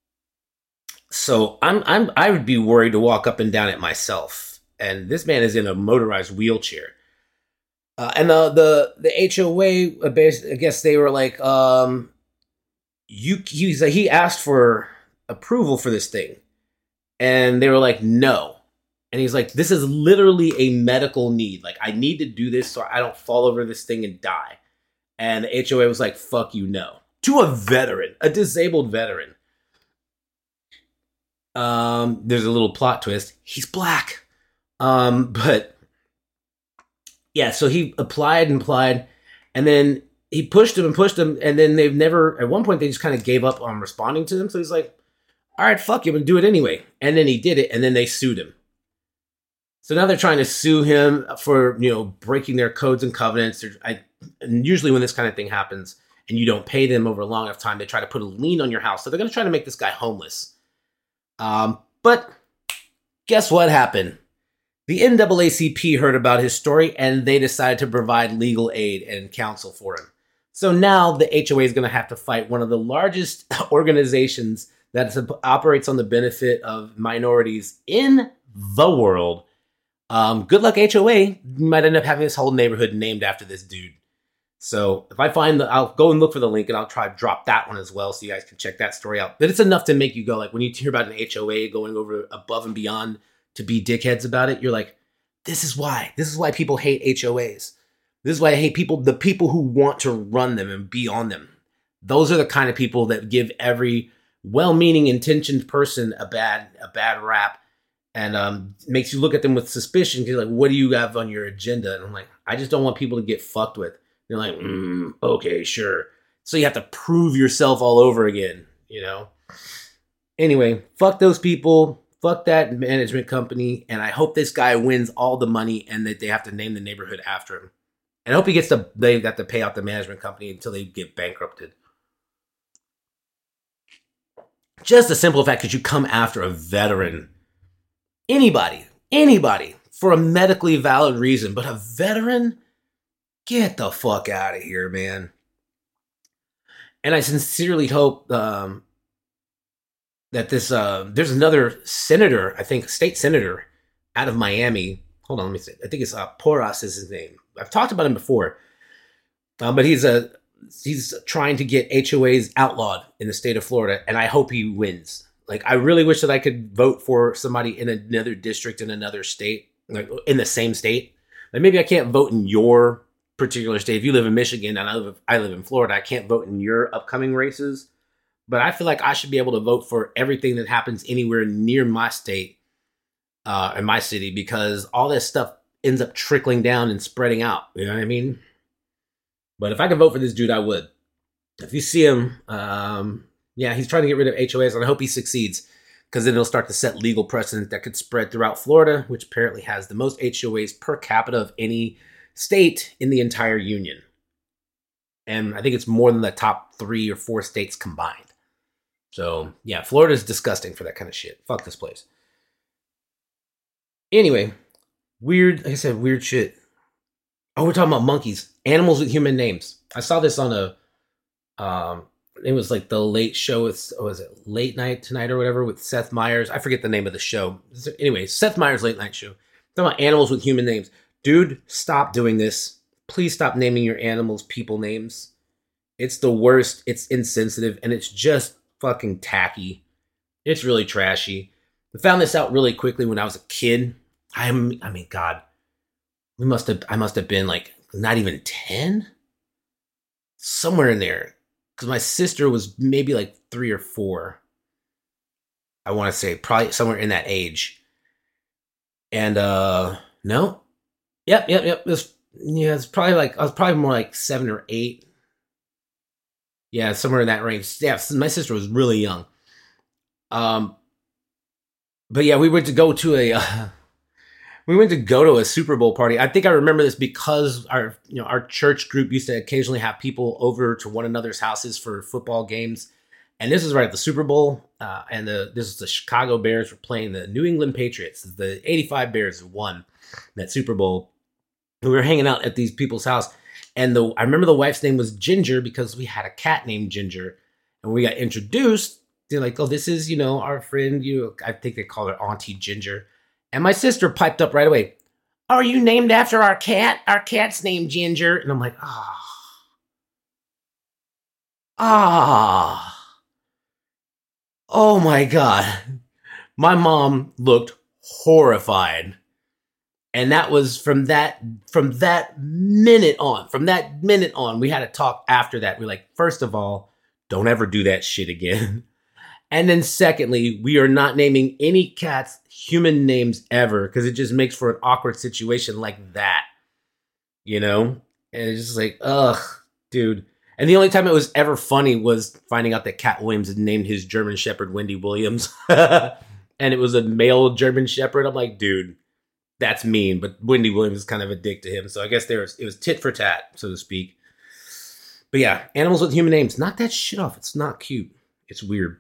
so I'm I'm I would be worried to walk up and down it myself. And this man is in a motorized wheelchair. Uh, and the, the the H O A, I guess they were like, um, you he's like, he asked for approval for this thing, and they were like, no. And he's like, this is literally a medical need. Like, I need to do this so I don't fall over this thing and die. And the H O A was like, fuck you, no. To a veteran, a disabled veteran. Um, there's a little plot twist. He's black. Um, but yeah, so he applied and applied, and then he pushed him and pushed him, and then they've never, at one point, they just kind of gave up on responding to him. So he's like, all right, fuck you, I'm gonna do it anyway. And then he did it, and then they sued him. So now they're trying to sue him for, you know, breaking their codes and covenants. I, and usually when this kind of thing happens, and you don't pay them over a long enough time, they try to put a lien on your house. So they're going to try to make this guy homeless. Um, but guess what happened? The N double A C P heard about his story, and they decided to provide legal aid and counsel for him. So now the H O A is going to have to fight one of the largest organizations that operates on the benefit of minorities in the world. Um, good luck, H O A. You might end up having this whole neighborhood named after this dude. So if I find the, I'll go and look for the link, and I'll try to drop that one as well so you guys can check that story out. But it's enough to make you go, like, when you hear about an H O A going over above and beyond to be dickheads about it, you're like, this is why. This is why people hate H O As. This is why I hate people, the people who want to run them and be on them. Those are the kind of people that give every well-meaning, intentioned person a bad a bad rap, and um, makes you look at them with suspicion. Because like, what do you have on your agenda? And I'm like, I just don't want people to get fucked with. They're like, mm, okay, sure. So you have to prove yourself all over again, you know? Anyway, fuck those people. Fuck that management company. And I hope this guy wins all the money and that they have to name the neighborhood after him. And I hope he gets to, they got to pay out the management company until they get bankrupted. Just the simple fact that you come after a veteran, anybody, anybody, for a medically valid reason, but a veteran, get the fuck out of here, man. And I sincerely hope um, that this, uh, there's another senator, I think, state senator out of Miami. Hold on, let me see. I think it's uh, Porras is his name. I've talked about him before, uh, but he's a he's trying to get H O As outlawed in the state of Florida, and I hope he wins. Like, I really wish that I could vote for somebody in another district in another state, like in the same state. Like, maybe I can't vote in your particular state. If you live in Michigan and I live I live in Florida, I can't vote in your upcoming races. But I feel like I should be able to vote for everything that happens anywhere near my state, uh, in my city, because all this stuff ends up trickling down and spreading out. You know what I mean? But if I could vote for this dude, I would. If you see him, um, yeah, he's trying to get rid of H O As, and I hope he succeeds, because then it'll start to set legal precedent that could spread throughout Florida, which apparently has the most H O As per capita of any state in the entire union. And I think it's more than the top three or four states combined. So, yeah, Florida's disgusting for that kind of shit. Fuck this place. Anyway, weird, like I said, weird shit. Oh, we're talking about monkeys. Animals with human names. I saw this on a, um, it was like the late show with, what was it, Late Night Tonight or whatever, with Seth Meyers. I forget the name of the show. Anyway, Seth Meyers' late night show. Talking about animals with human names. Dude, stop doing this. Please stop naming your animals people names. It's the worst. It's insensitive, and it's just fucking tacky. It's really trashy. I found this out really quickly when I was a kid. I'm, I mean, God, we must have, I must have been like not even ten, somewhere in there. Because my sister was maybe like three or four. I want to say probably somewhere in that age. And, uh, no. Yep, yep, yep. It was, yeah, it's probably like, I was probably more like seven or eight. Yeah, somewhere in that range. Yeah, my sister was really young. Um, but yeah, we went to go to a, uh, we went to go to a Super Bowl party. I think I remember this because our, you know, our church group used to occasionally have people over to one another's houses for football games. And this was right at the Super Bowl. Uh, and the, this was the Chicago Bears were playing the New England Patriots. The eighty-five Bears won that Super Bowl. And we were hanging out at these people's house. And the I remember the wife's name was Ginger because we had a cat named Ginger. And we got introduced. They're like, oh, this is, you know, our friend. You, I think they call her Auntie Ginger. And my sister piped up right away. Are you named after our cat? Our cat's named Ginger. And I'm like, ah. Ah. Oh my God. My mom looked horrified. And that was from that, from that minute on, from that minute on, we had a talk after that. We're like, first of all, don't ever do that shit again. And then secondly, we are not naming any cats human names ever, because it just makes for an awkward situation like that. You know? And it's just like, ugh, dude. And the only time it was ever funny was finding out that Cat Williams had named his German Shepherd Wendy Williams. And it was a male German Shepherd. I'm like, dude, that's mean. But Wendy Williams is kind of a dick to him. So I guess there was, it was tit for tat, so to speak. But yeah, animals with human names. Knock that shit off. It's not cute. It's weird.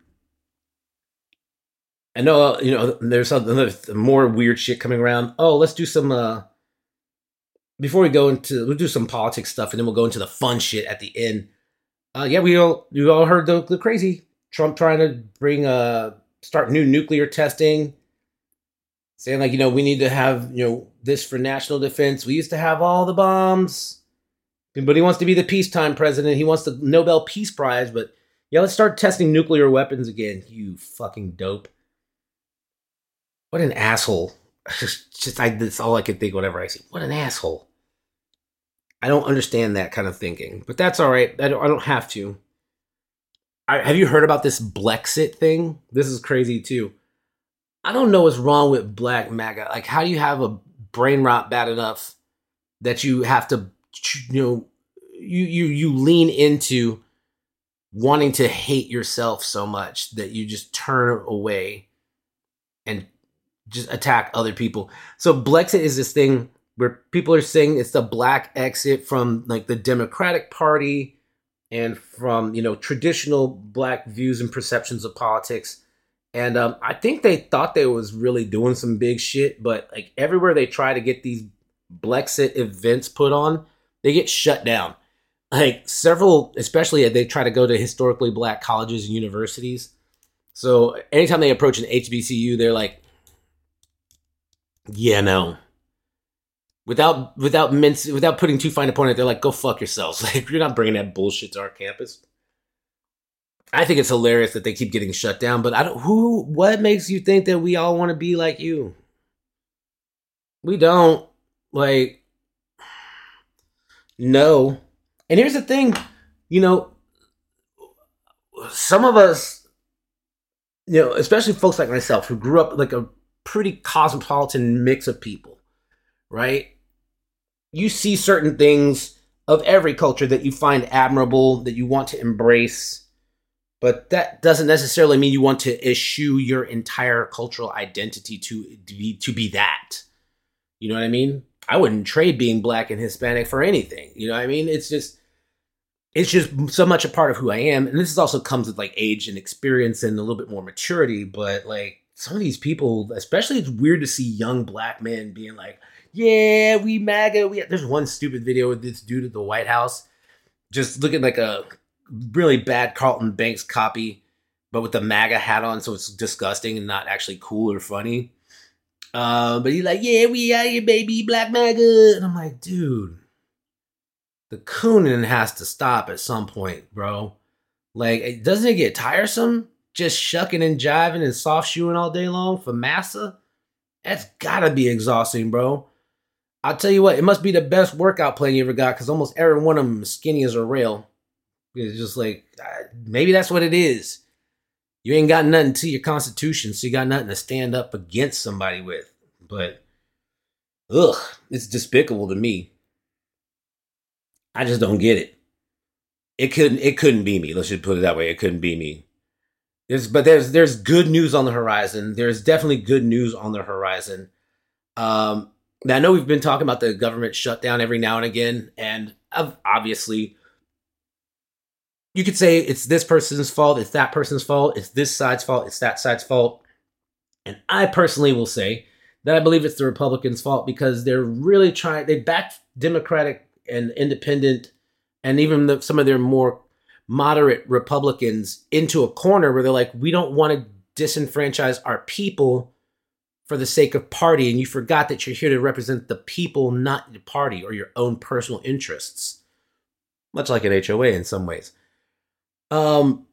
I know, uh, you know, there's other more weird shit coming around. Oh, let's do some. Uh, before we go into, we'll do some politics stuff, and then we'll go into the fun shit at the end. Uh, yeah, we all we all heard the, the crazy Trump trying to bring uh start new nuclear testing, saying like, you know, we need to have, you know, this for national defense. We used to have all the bombs, but he wants to be the peacetime president. He wants the Nobel Peace Prize, but yeah, let's start testing nuclear weapons again. You fucking dope. What an asshole. Just, just I, that's all I can think whenever I see. What an asshole. I don't understand that kind of thinking, but that's all right. I don't, I don't have to. I, have you heard about this Blexit thing? This is crazy too. I don't know what's wrong with Black MAGA. Like, how do you have a brain rot bad enough that you have to, you know, you you you lean into wanting to hate yourself so much that you just turn away and just attack other people. So Blexit is this thing where people are saying it's the black exit from like the Democratic Party and from, you know, traditional black views and perceptions of politics. And um, I think they thought they was really doing some big shit, but like everywhere they try to get these Blexit events put on, they get shut down. Like several, especially they try to go to historically black colleges and universities. So anytime they approach an H B C U, they're like, yeah, no. Without without mince, without putting too fine a point on it, they're like, go fuck yourselves. Like, you're not bringing that bullshit to our campus. I think it's hilarious that they keep getting shut down, but I don't. Who? What makes you think that we all want to be like you? We don't. Like, no. And here's the thing, you know, some of us, you know, especially folks like myself who grew up like a pretty cosmopolitan mix of people, right? You see certain things of every culture that you find admirable, that you want to embrace. But that doesn't necessarily mean you want to eschew your entire cultural identity to be, to be that. You know what I mean? I wouldn't trade being black and Hispanic for anything. You know what I mean? It's just, it's just so much a part of who I am. And this also comes with like age and experience and a little bit more maturity. But like some of these people, especially it's weird to see young black men being like, yeah, we MAGA. We There's one stupid video with this dude at the White House just looking like a really bad Carlton Banks copy, but with the MAGA hat on, so it's disgusting and not actually cool or funny. Uh, but he's like, yeah, we out here, baby, Black MAGA. And I'm like, dude, the cooning has to stop at some point, bro. Like, doesn't it get tiresome just shucking and jiving and soft shoeing all day long for massa? That's gotta be exhausting, bro. I'll tell you what, it must be the best workout plan you ever got, because almost every one of them is skinny as a rail. It's just like, maybe that's what it is. You ain't got nothing to your constitution, so you got nothing to stand up against somebody with. But, ugh, it's despicable to me. I just don't get it. It couldn't. It couldn't be me. Let's just put it that way. It couldn't be me. There's, but there's there's good news on the horizon. There's definitely good news on the horizon. Um, now I know we've been talking about the government shutdown every now and again, and obviously, you could say it's this person's fault, it's that person's fault, it's this side's fault, it's that side's fault. And I personally will say that I believe it's the Republicans' fault, because they're really trying, they backed Democratic and independent and even the, some of their more moderate Republicans into a corner where they're like, we don't want to disenfranchise our people for the sake of party. And you forgot that you're here to represent the people, not the party or your own personal interests. Much like an H O A in some ways. Um,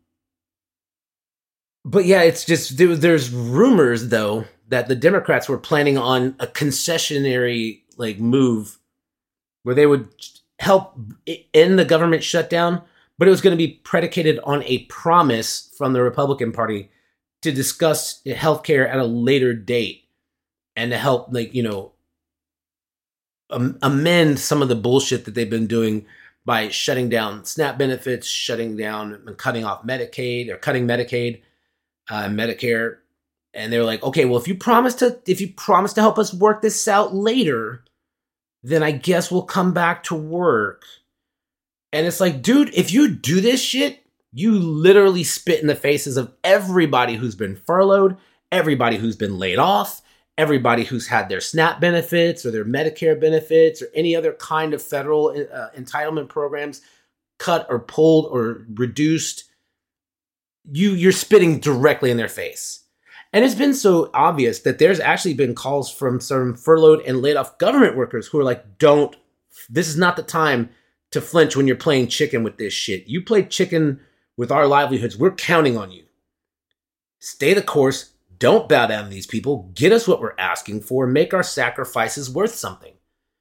but yeah, it's just, there, there's rumors though that the Democrats were planning on a concessionary like move where they would help end the government shutdown, but it was going to be predicated on a promise from the Republican Party to discuss healthcare at a later date and to help, like, you know, um, amend some of the bullshit that they've been doing by shutting down SNAP benefits, shutting down and cutting off Medicaid or cutting Medicaid, uh, Medicare. And they were like, okay, well, if you promise to, if you promise to help us work this out later, then I guess we'll come back to work. And it's like, dude, if you do this shit, you literally spit in the faces of everybody who's been furloughed, everybody who's been laid off, everybody who's had their SNAP benefits or their Medicare benefits or any other kind of federal uh, entitlement programs cut or pulled or reduced. You, you're spitting directly in their face. And it's been so obvious that there's actually been calls from some furloughed and laid off government workers who are like, don't, this is not the time to flinch when you're playing chicken with this shit. You play chicken with our livelihoods. We're counting on you. Stay the course. Don't bow down to these people. Get us what we're asking for. Make our sacrifices worth something.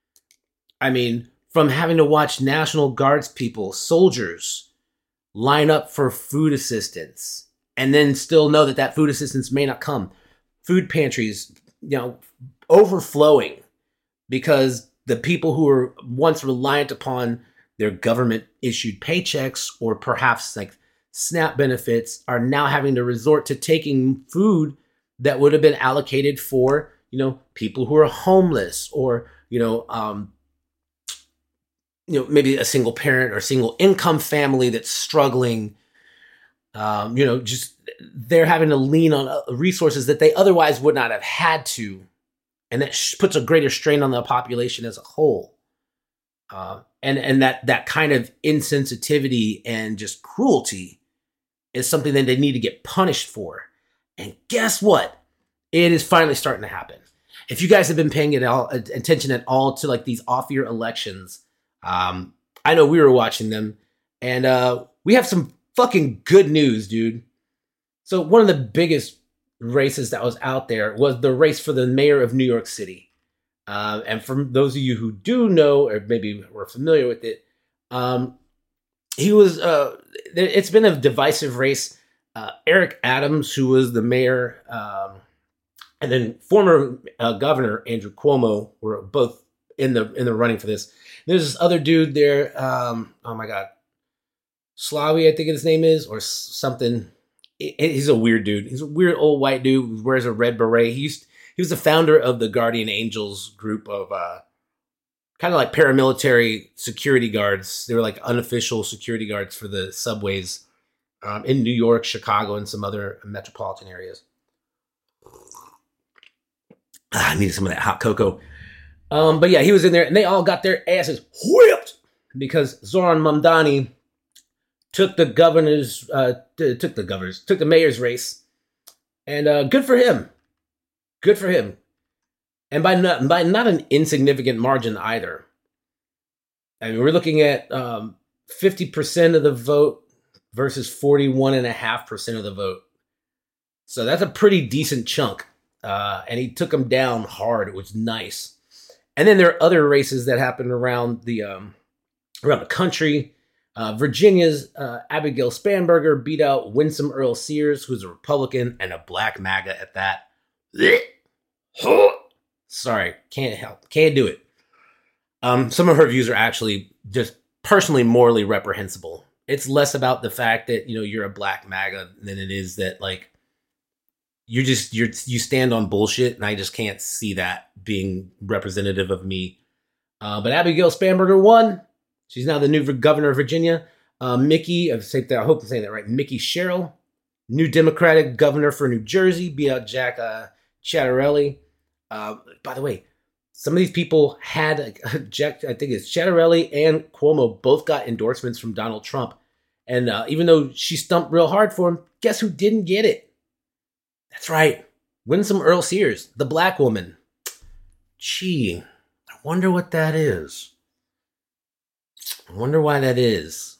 I mean, from having to watch National Guards people, soldiers, line up for food assistance and then still know that that food assistance may not come. Food pantries, you know, overflowing because the people who were once reliant upon their government issued paychecks or perhaps like SNAP benefits are now having to resort to taking food that would have been allocated for, you know, people who are homeless or, you know, um, you know, maybe a single parent or single income family that's struggling. Um, you know, just they're having to lean on resources that they otherwise would not have had to. And that sh- puts a greater strain on the population as a whole. Uh, and and that that kind of insensitivity and just cruelty is something that they need to get punished for. And guess what? It is finally starting to happen. If you guys have been paying it all, attention at all to like these off-year elections, um, I know we were watching them, and uh, we have some fucking good news, dude. So one of the biggest races that was out there was the race for the mayor of New York City. Uh, and for those of you who do know, or maybe were familiar with it, um, he was, uh, it's been a divisive race. Uh, Eric Adams, who was the mayor, um, and then former uh, governor Andrew Cuomo were both in the in the running for this. There's this other dude there. Um, oh my God, Slawi, I think his name is, or something. He's a weird dude. He's a weird old white dude who wears a red beret. He used, he was the founder of the Guardian Angels group of uh, kind of like paramilitary security guards. They were like unofficial security guards for the subways um, in New York, Chicago, and some other metropolitan areas. Ah, I needed some of that hot cocoa. Um, but yeah, he was in there, and they all got their asses whipped because Zoran Mamdani took the governor's, uh, t- took the governor's, took the mayor's race, and uh, good for him. Good for him, and by not by not an insignificant margin either. I mean, we're looking at um, fifty percent of the vote versus forty-one and a half percent of the vote. So that's a pretty decent chunk. Uh, and he took them down hard. It was nice. And then there are other races that happened around the um, around the country. Uh, Virginia's uh, Abigail Spanberger beat out Winsome Earl Sears, who's a Republican and a black MAGA at that. Sorry, can't help, can't do it. Um, some of her views are actually just personally morally reprehensible. It's less about the fact that, you know, you're a black MAGA than it is that like you just you're you stand on bullshit, and I just can't see that being representative of me. Uh, but Abigail Spanberger won. She's now the new governor of Virginia. Uh, Mickey, I hope I'm saying that right. Mickey Sherrill, new Democratic governor for New Jersey, beat out Jack uh, Ciattarelli. Uh, by the way, some of these people had uh, Jack. I think it's Ciattarelli and Cuomo both got endorsements from Donald Trump, and uh, even though she stumped real hard for him, guess who didn't get it? That's right, Winsome Earl Sears, the black woman. Gee, I wonder what that is. I wonder why that is.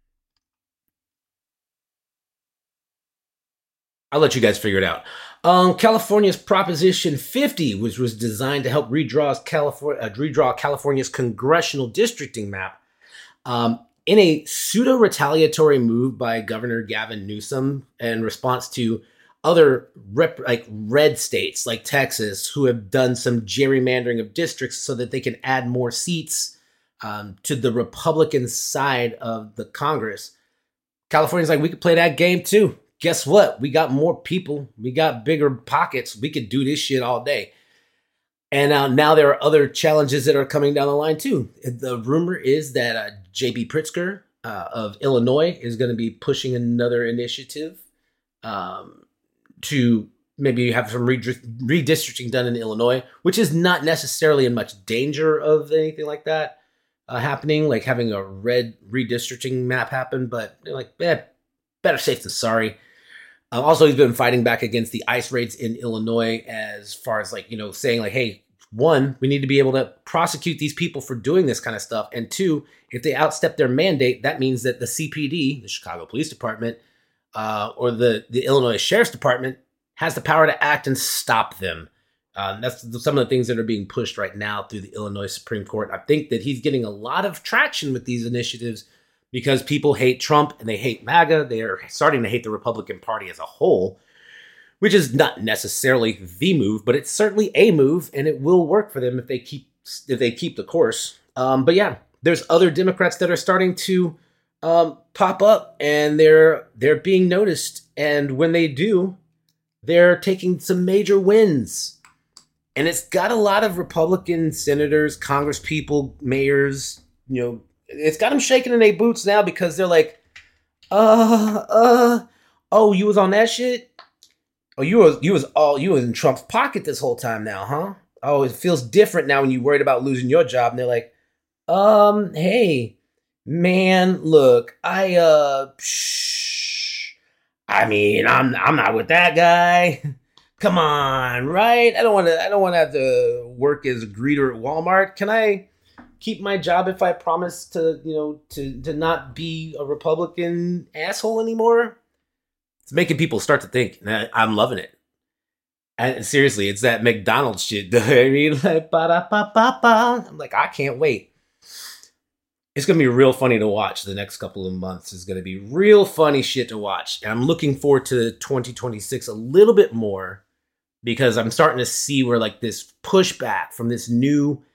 I'll let you guys figure it out. Um, California's Proposition fifty, which was designed to help redraw California, uh, redraw California's congressional districting map, um, in a pseudo-retaliatory move by Governor Gavin Newsom in response to other rep, like red states like Texas, who have done some gerrymandering of districts so that they can add more seats um, to the Republican side of the Congress. California's like, we could play that game too. Guess what? We got more people. We got bigger pockets. We could do this shit all day. And uh, now there are other challenges that are coming down the line too. The rumor is that uh, J B Pritzker uh, of Illinois is going to be pushing another initiative um, to maybe have some redistricting done in Illinois, which is not necessarily in much danger of anything like that uh, happening, like having a red redistricting map happen. But like, eh, better safe than sorry. Uh, also, he's been fighting back against the ICE raids in Illinois as far as like, you know, saying like, hey, one, we need to be able to prosecute these people for doing this kind of stuff. And two, if they outstep their mandate, that means that the C P D, the Chicago Police Department, uh, or the, the Illinois Sheriff's Department has the power to act and stop them. Uh, that's some of the things that are being pushed right now through the Illinois Supreme Court. I think that he's getting a lot of traction with these initiatives because people hate Trump and they hate MAGA. They are starting to hate the Republican Party as a whole, which is not necessarily the move, but it's certainly a move, and it will work for them if they keep if they keep the course. Um, but yeah, there's other Democrats that are starting to um, pop up, and they're they're being noticed. And when they do, they're taking some major wins. And it's got a lot of Republican senators, congresspeople, mayors, you know, it's got them shaking in their boots now because they're like, uh, uh, oh, you was on that shit? Oh, you was you was all you was in Trump's pocket this whole time now, huh? Oh, it feels different now when you're worried about losing your job. And they're like, um, hey, man, look, I uh shh, I mean, I'm I'm not with that guy. Come on, right? I don't want to I don't want to have to work as a greeter at Walmart. Can I keep my job if I promise to, you know, to to not be a Republican asshole anymore? It's making people start to think. And I'm loving it. And seriously, it's that McDonald's shit. I mean, like, ba-da-ba-ba-ba. I'm like, I can't wait. It's going to be real funny to watch the next couple of months. It's going to be real funny shit to watch. And I'm looking forward to twenty twenty-six a little bit more because I'm starting to see where like this pushback from this new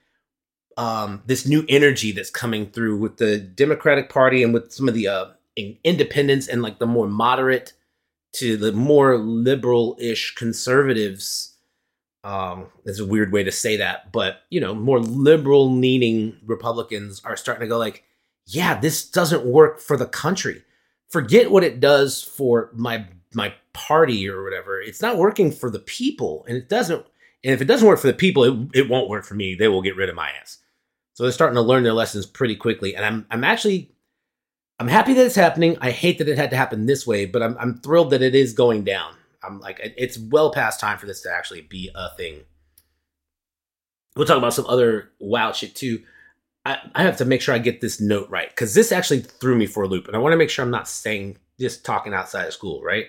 um, this new energy that's coming through with the Democratic Party and with some of the uh, independents and like the more moderate to the more liberal-ish conservatives. Um, there's a weird way to say that, but, you know, more liberal-leaning Republicans are starting to go like, yeah, this doesn't work for the country. Forget what it does for my my party or whatever. It's not working for the people, and it doesn't. And if it doesn't work for the people, it, it won't work for me. They will get rid of my ass. So they're starting to learn their lessons pretty quickly, and I'm I'm actually I'm happy that it's happening. I hate that it had to happen this way, but I'm I'm thrilled that it is going down. I'm like, it's well past time for this to actually be a thing. We'll talk about some other wild shit too. I, I have to make sure I get this note right because this actually threw me for a loop, and I want to make sure I'm not saying just talking outside of school, right?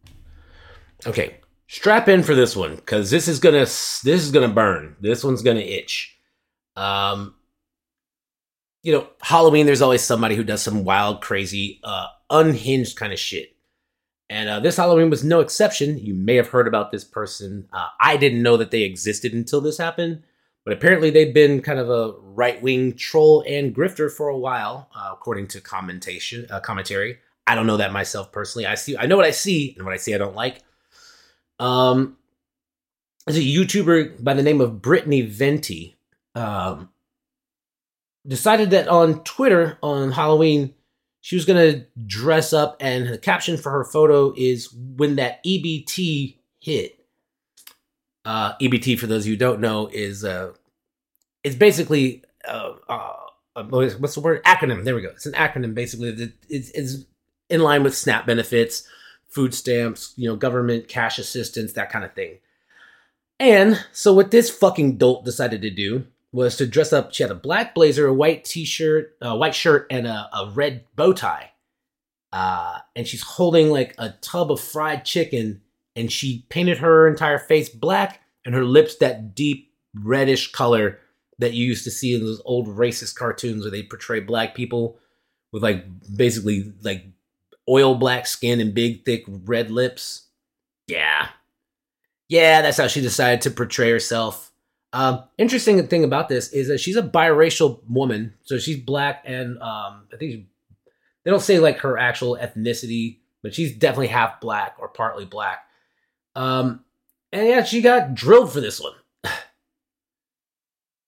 Okay, strap in for this one because this is gonna this is gonna burn. This one's gonna itch. Um, you know, Halloween. There's always somebody who does some wild, crazy, uh, unhinged kind of shit. And uh, this Halloween was no exception. You may have heard about this person. Uh, I didn't know that they existed until this happened. But apparently they've been kind of a right-wing troll and grifter for a while, uh, according to commentation, uh, commentary. I don't know that myself personally. I see, I know what I see, and what I see I don't like. Um, there's a YouTuber by the name of Brittany Venti. Um, decided that on Twitter on Halloween, she was going to dress up, and the caption for her photo is when that E B T hit. Uh, E B T, for those of you who don't know, is uh, it's basically, uh, uh, what's the word? Acronym. There we go. It's an acronym, basically. That it's, it's in line with SNAP benefits, food stamps, you know, government cash assistance, that kind of thing. And so what this fucking dolt decided to do was to dress up. She had a black blazer, a white t-shirt, a white shirt, and a, a red bow tie. Uh, and she's holding like a tub of fried chicken, and she painted her entire face black and her lips that deep reddish color that you used to see in those old racist cartoons where they portray black people with like basically like oil black skin and big thick red lips. Yeah. Yeah, that's how she decided to portray herself. Um, interesting thing about this is that she's a biracial woman. So she's black and um, I think she, they don't say like her actual ethnicity, but she's definitely half black or partly black. Um, and yeah, she got drilled for this one.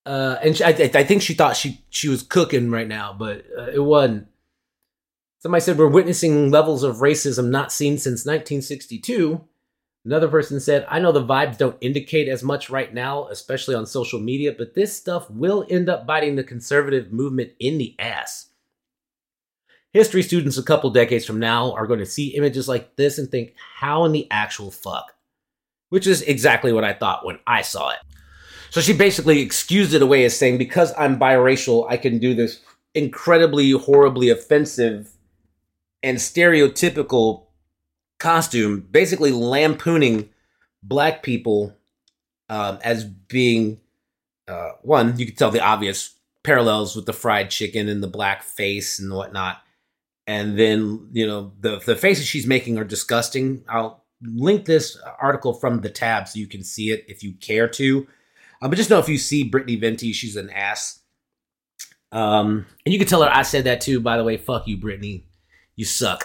Uh, and she, I, I think she thought she she was cooking right now, but uh, it wasn't. Somebody said we're witnessing levels of racism not seen since nineteen sixty-two. Another person said, I know the vibes don't indicate as much right now, especially on social media, but this stuff will end up biting the conservative movement in the ass. History students a couple decades from now are going to see images like this and think, how in the actual fuck? Which is exactly what I thought when I saw it. So she basically excused it away as saying, because I'm biracial, I can do this incredibly, horribly offensive and stereotypical costume, basically lampooning black people um, as being, uh, one, you can tell the obvious parallels with the fried chicken and the black face and whatnot. And then, you know, the, the faces she's making are disgusting. I'll link this article from the tab so you can see it if you care to. Um, but just know if you see Brittany Venti, she's an ass. Um, and you can tell her I said that too, by the way. Fuck you, Brittany. You suck.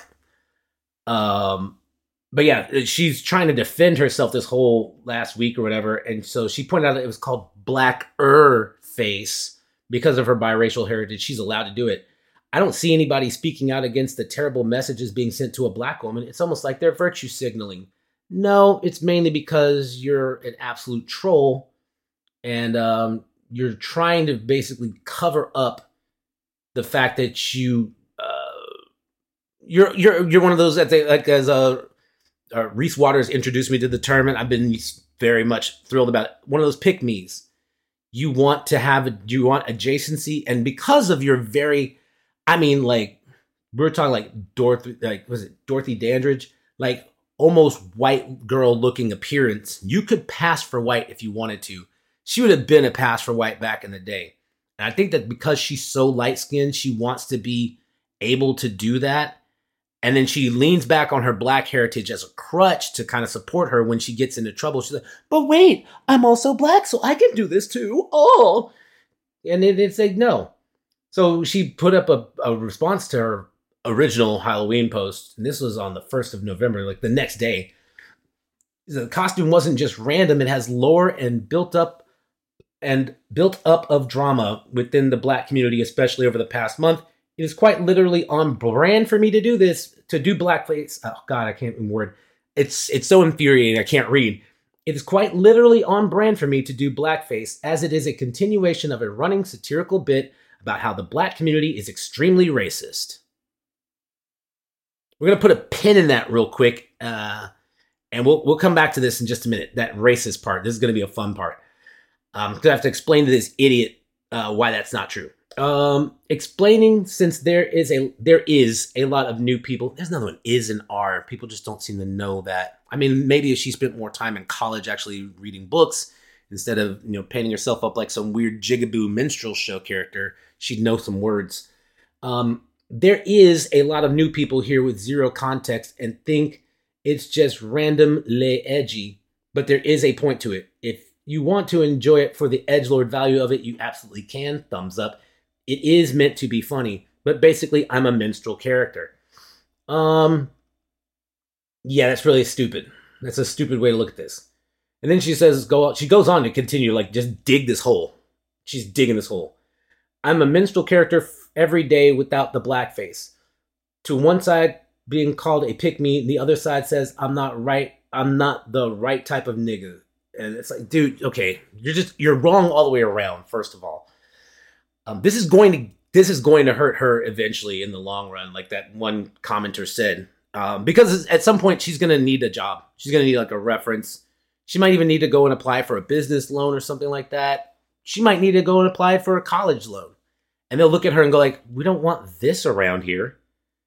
Um, but yeah, she's trying to defend herself this whole last week or whatever. And so she pointed out that it was called Black-er face because of her biracial heritage. She's allowed to do it. I don't see anybody speaking out against the terrible messages being sent to a black woman. It's almost like they're virtue signaling. No, it's mainly because you're an absolute troll and um, you're trying to basically cover up the fact that you uh, you're you're you're one of those that they like as a uh, Reese Waters introduced me to the term, and I've been very much thrilled about it. One of those pick me's. You want to have a, you want adjacency, and because of your very, I mean, like we're talking like Dorothy, like was it Dorothy Dandridge, like almost white girl looking appearance. You could pass for white if you wanted to. She would have been a pass for white back in the day. And I think that because she's so light skinned, she wants to be able to do that. And then she leans back on her black heritage as a crutch to kind of support her when she gets into trouble. She's like, but wait, I'm also black, so I can do this too. Oh, and it, it's like, no. So she put up a, a response to her original Halloween post. And this was on the first of November, like the next day. The costume wasn't just random. It has lore and built up and built up of drama within the black community, especially over the past month. It is quite literally on brand for me to do this, to do blackface. Oh God, I can't even word. It's it's so infuriating. I can't read. It is quite literally on brand for me to do blackface, as it is a continuation of a running satirical bit about how the black community is extremely racist. We're gonna put a pin in that real quick, uh, and we'll we'll come back to this in just a minute. That racist part. This is gonna be a fun part. Um, because I have to explain to this idiot uh, why that's not true. Um, explaining since there is a there is a lot of new people. There's another one, is and are. People just don't seem to know that. I mean, maybe if she spent more time in college actually reading books instead of, you know, painting herself up like some weird jigaboo minstrel show character, she'd know some words. Um, there is a lot of new people here with zero context and think it's just randomly edgy, but there is a point to it. If you want to enjoy it for the edgelord value of it, you absolutely can. Thumbs up. It is meant to be funny, but basically I'm a minstrel character. Um, yeah, that's really stupid. That's a stupid way to look at this. And then she says, go. She goes on to continue, like, just dig this hole. She's digging this hole. I'm a minstrel character f- every day without the blackface. To one side being called a pick-me, the other side says I'm not right. I'm not the right type of nigga. And it's like, dude, okay, you're just you're wrong all the way around. First of all. Um, this is going to this is going to hurt her eventually in the long run, like that one commenter said. Um, because at some point she's going to need a job. She's going to need like a reference. She might even need to go and apply for a business loan or something like that. She might need to go and apply for a college loan. And they'll look at her and go like, we don't want this around here.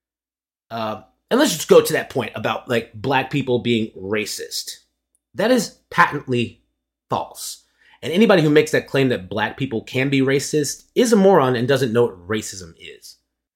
Uh, and let's just go to that point about like black people being racist. That is patently false. And anybody who makes that claim that black people can be racist is a moron and doesn't know what racism is.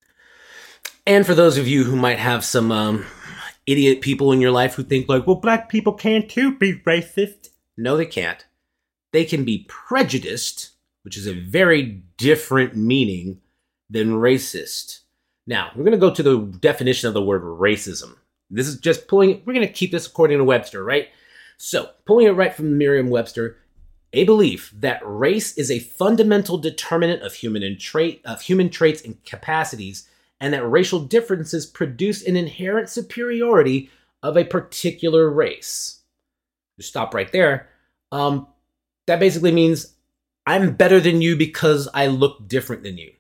And for those of you who might have some um, idiot people in your life who think like, well, black people can too be racist. No, they can't. They can be prejudiced, which is a very different meaning than racist. Now, we're going to go to the definition of the word racism. This is just pulling, we're going to keep this according to Webster, right? So, pulling it right from Merriam-Webster, a belief that race is a fundamental determinant of human trait of human traits and capacities, and that racial differences produce an inherent superiority of a particular race. Just stop right there. Um, that basically means I'm better than you because I look different than you.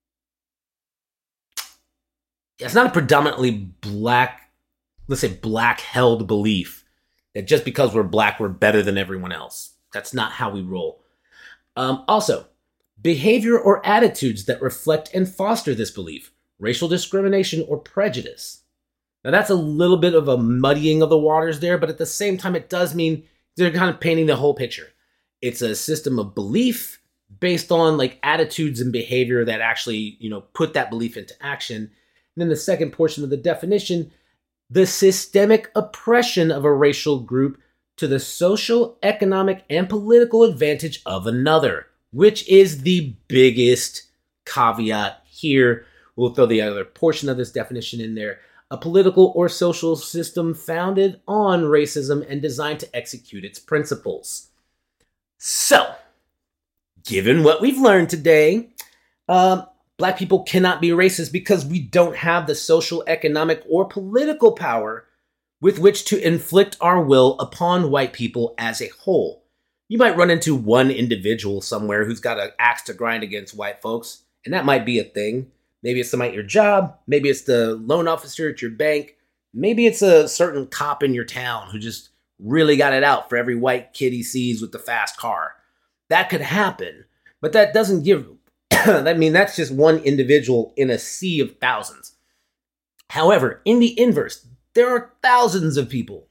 It's not a predominantly black, let's say black held belief that just because we're black, we're better than everyone else. That's not how we roll. Um, also, behavior or attitudes that reflect and foster this belief, racial discrimination or prejudice. Now that's a little bit of a muddying of the waters there, but at the same time, it does mean they're kind of painting the whole picture. It's a system of belief based on like attitudes and behavior that actually, you know, put that belief into action. And then the second portion of the definition, the systemic oppression of a racial group to the social, economic, and political advantage of another, which is the biggest caveat here. We'll throw the other portion of this definition in there. A political or social system founded on racism and designed to execute its principles. So, given what we've learned today, um, Black people cannot be racist because we don't have the social, economic, or political power with which to inflict our will upon white people as a whole. You might run into one individual somewhere who's got an axe to grind against white folks, and that might be a thing. Maybe it's somebody at your job, maybe it's the loan officer at your bank, maybe it's a certain cop in your town who just really got it out for every white kid he sees with the fast car. That could happen, but that doesn't give... I mean, that's just one individual in a sea of thousands. However, in the inverse, there are thousands of people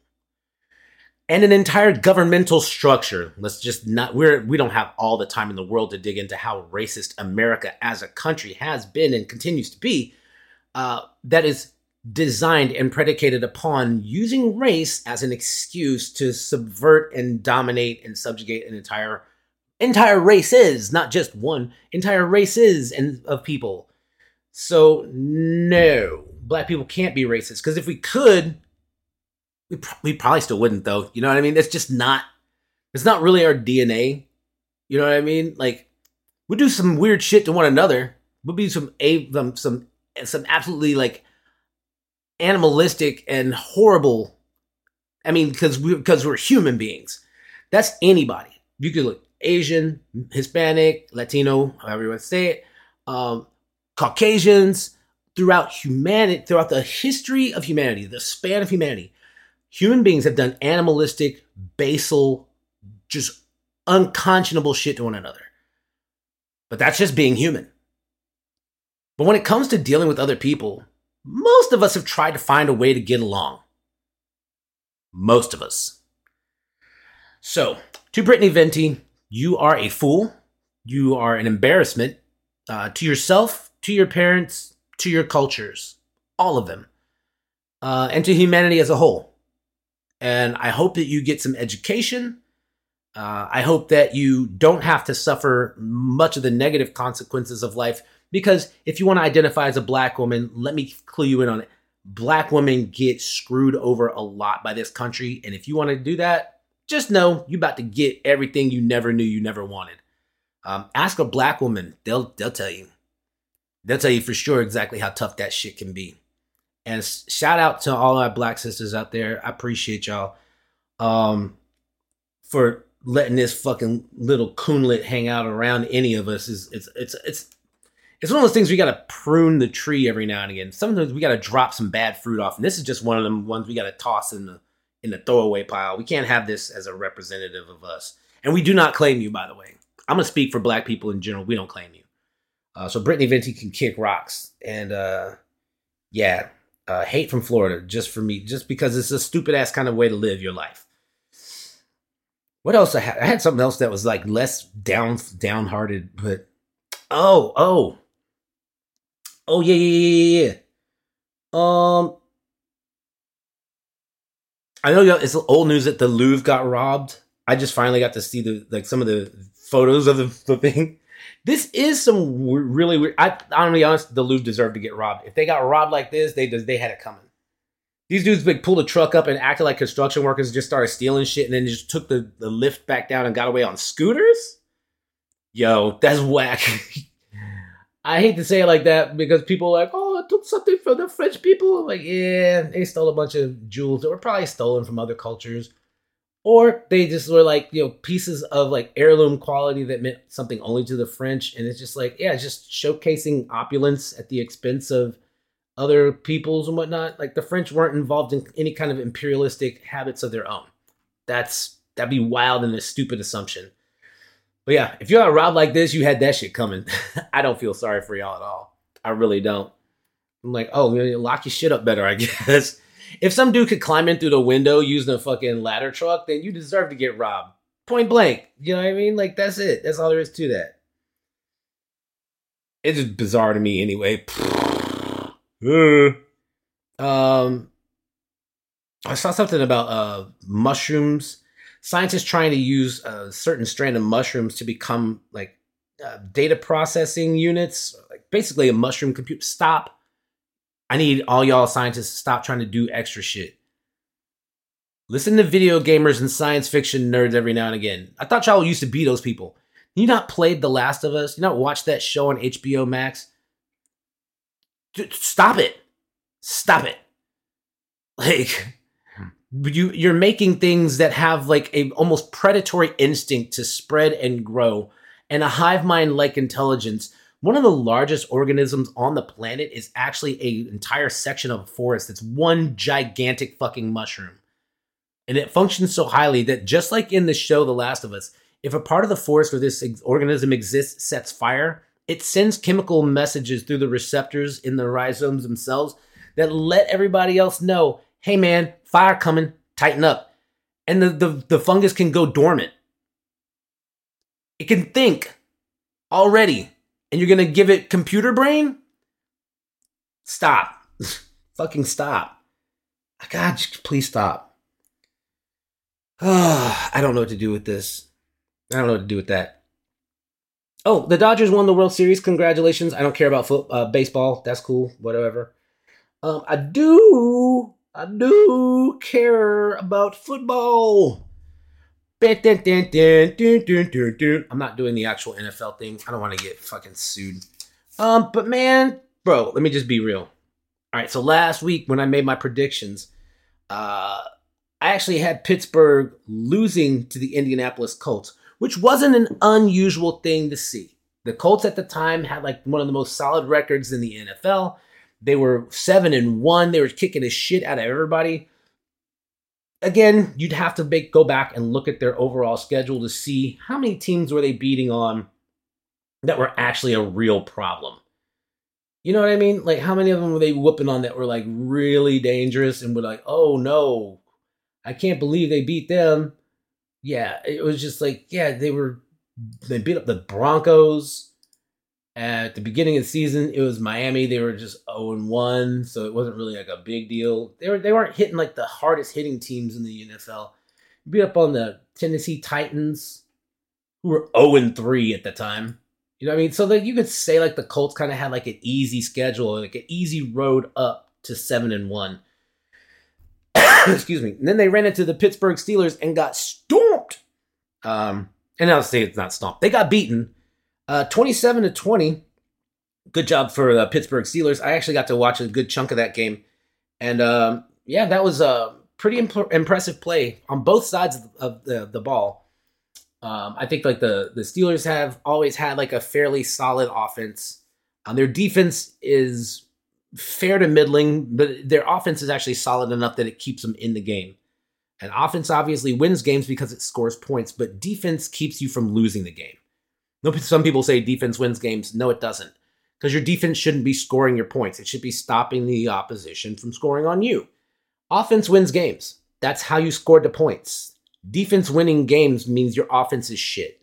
and an entire governmental structure. Let's just not, we're, we don't have all the time in the world to dig into how racist America as a country has been and continues to be, uh, that is designed and predicated upon using race as an excuse to subvert and dominate and subjugate an entire Entire races, not just one, entire races and of people. So no, Black people can't be racist. Because if we could, we, pro- we probably still wouldn't though. You know what I mean? That's just not, it's not really our D N A. You know what I mean? Like, we do some weird shit to one another. We'll be some, some, some, some absolutely like animalistic and horrible. I mean, because we, because we're human beings. That's anybody. You could look Asian, Hispanic, Latino, however you want to say it, um, Caucasians, throughout humanity, throughout the history of humanity, the span of humanity, human beings have done animalistic, basal, just unconscionable shit to one another. But that's just being human. But when it comes to dealing with other people, most of us have tried to find a way to get along. Most of us. So, to Brittany Venti, you are a fool. You are an embarrassment uh, to yourself, to your parents, to your cultures, all of them, uh, and to humanity as a whole. And I hope that you get some education. Uh, I hope that you don't have to suffer much of the negative consequences of life, because if you want to identify as a Black woman, let me clue you in on it. Black women get screwed over a lot by this country. And if you want to do that, just know you're about to get everything you never knew you never wanted. Um, ask a Black woman. They'll they'll tell you. They'll tell you for sure exactly how tough that shit can be. And shout out to all our Black sisters out there. I appreciate y'all um, for letting this fucking little coonlet hang out around any of us. Is it's it's it's it's one of those things we got to prune the tree every now and again. Sometimes we got to drop some bad fruit off, and this is just one of them ones we got to toss in the in the throwaway pile. We can't have this as a representative of us. And we do not claim you, by the way. I'm going to speak for Black people in general. We don't claim you. Uh, so Brittany Venti can kick rocks. And uh, yeah, uh, hate from Florida just for me, just because it's a stupid ass kind of way to live your life. What else I had? I had something else that was like less down, downhearted, but oh, oh, oh yeah, yeah, yeah, yeah. Um, I know it's old news that the Louvre got robbed. I just finally got to see the like some of the photos of the, the thing. This is some really weird. I, I'm gonna be honest. The Louvre deserved to get robbed. If they got robbed like this, they they had it coming. These dudes like pulled a truck up and acted like construction workers and just started stealing shit and then just took the, the lift back down and got away on scooters? Yo, that's whack. I hate to say it like that because people are like, oh, I took something from the French people. I'm like, yeah, they stole a bunch of jewels that were probably stolen from other cultures. Or they just were like, you know, pieces of like heirloom quality that meant something only to the French. And it's just like, yeah, it's just showcasing opulence at the expense of other peoples and whatnot. Like the French weren't involved in any kind of imperialistic habits of their own. That's, that'd be wild and a stupid assumption. But yeah, if you're a Rob like this, you had that shit coming. I don't feel sorry for y'all at all. I really don't. I'm like, oh, you lock your shit up better, I guess. If some dude could climb in through the window using a fucking ladder truck, then you deserve to get robbed. Point blank. You know what I mean? Like, that's it. That's all there is to that. It's just bizarre to me anyway. um, I saw something about uh, mushrooms. Scientists trying to use a certain strand of mushrooms to become like uh, data processing units, like basically a mushroom computer. Stop. I need all y'all scientists to stop trying to do extra shit. Listen to video gamers and science fiction nerds every now and again. I thought y'all used to be those people. You not played The Last of Us? You not watched that show on H B O Max? Dude, stop it. Stop it. Like, you, you're making things that have like a almost predatory instinct to spread and grow and a hive mind-like intelligence. One of the largest organisms on the planet is actually an entire section of a forest that's one gigantic fucking mushroom. And it functions so highly that just like in the show The Last of Us, if a part of the forest where this organism exists sets fire, it sends chemical messages through the receptors in the rhizomes themselves that let everybody else know, hey man, fire coming, tighten up. And the, the, the fungus can go dormant. It can think already. And you're going to give it computer brain? Stop. Fucking stop. God, please stop. Oh, I don't know what to do with this. I don't know what to do with that. Oh, the Dodgers won the World Series. Congratulations. I don't care about foot, uh, baseball. That's cool. Whatever. Um, I do, I do care about football. I'm not doing the actual N F L thing. I don't want to get fucking sued. Um, but man, bro, let me just be real. All right, so last week when I made my predictions, uh, I actually had Pittsburgh losing to the Indianapolis Colts, which wasn't an unusual thing to see. The Colts at the time had like one of the most solid records in the N F L. They were seven and one. They were kicking the shit out of everybody. Again, you'd have to make, go back and look at their overall schedule to see how many teams were they beating on that were actually a real problem. You know what I mean? Like, how many of them were they whooping on that were like really dangerous and were like, oh no, I can't believe they beat them. Yeah, it was just like, yeah, they were, they beat up the Broncos. At the beginning of the season, it was Miami. They were just oh and one, so it wasn't really like a big deal. They, were, they weren't hitting like the hardest hitting teams in the N F L. Beat up on the Tennessee Titans, who were oh and three at the time. You know what I mean? So that you could say like the Colts kind of had like an easy schedule, like an easy road up to seven and one. Excuse me. And then they ran into the Pittsburgh Steelers and got stomped. Um, and I'll say it's not stomped. They got beaten. Uh, twenty-seven to twenty. Good job for the Pittsburgh Steelers. I actually got to watch a good chunk of that game. And um, yeah, that was a pretty imp- impressive play on both sides of the, the ball. Um, I think like the, the Steelers have always had like a fairly solid offense. Um, their defense is fair to middling, but their offense is actually solid enough that it keeps them in the game. And offense obviously wins games because it scores points, but defense keeps you from losing the game. Some people say defense wins games. No, it doesn't. Because your defense shouldn't be scoring your points. It should be stopping the opposition from scoring on you. Offense wins games. That's how you scored the points. Defense winning games means your offense is shit.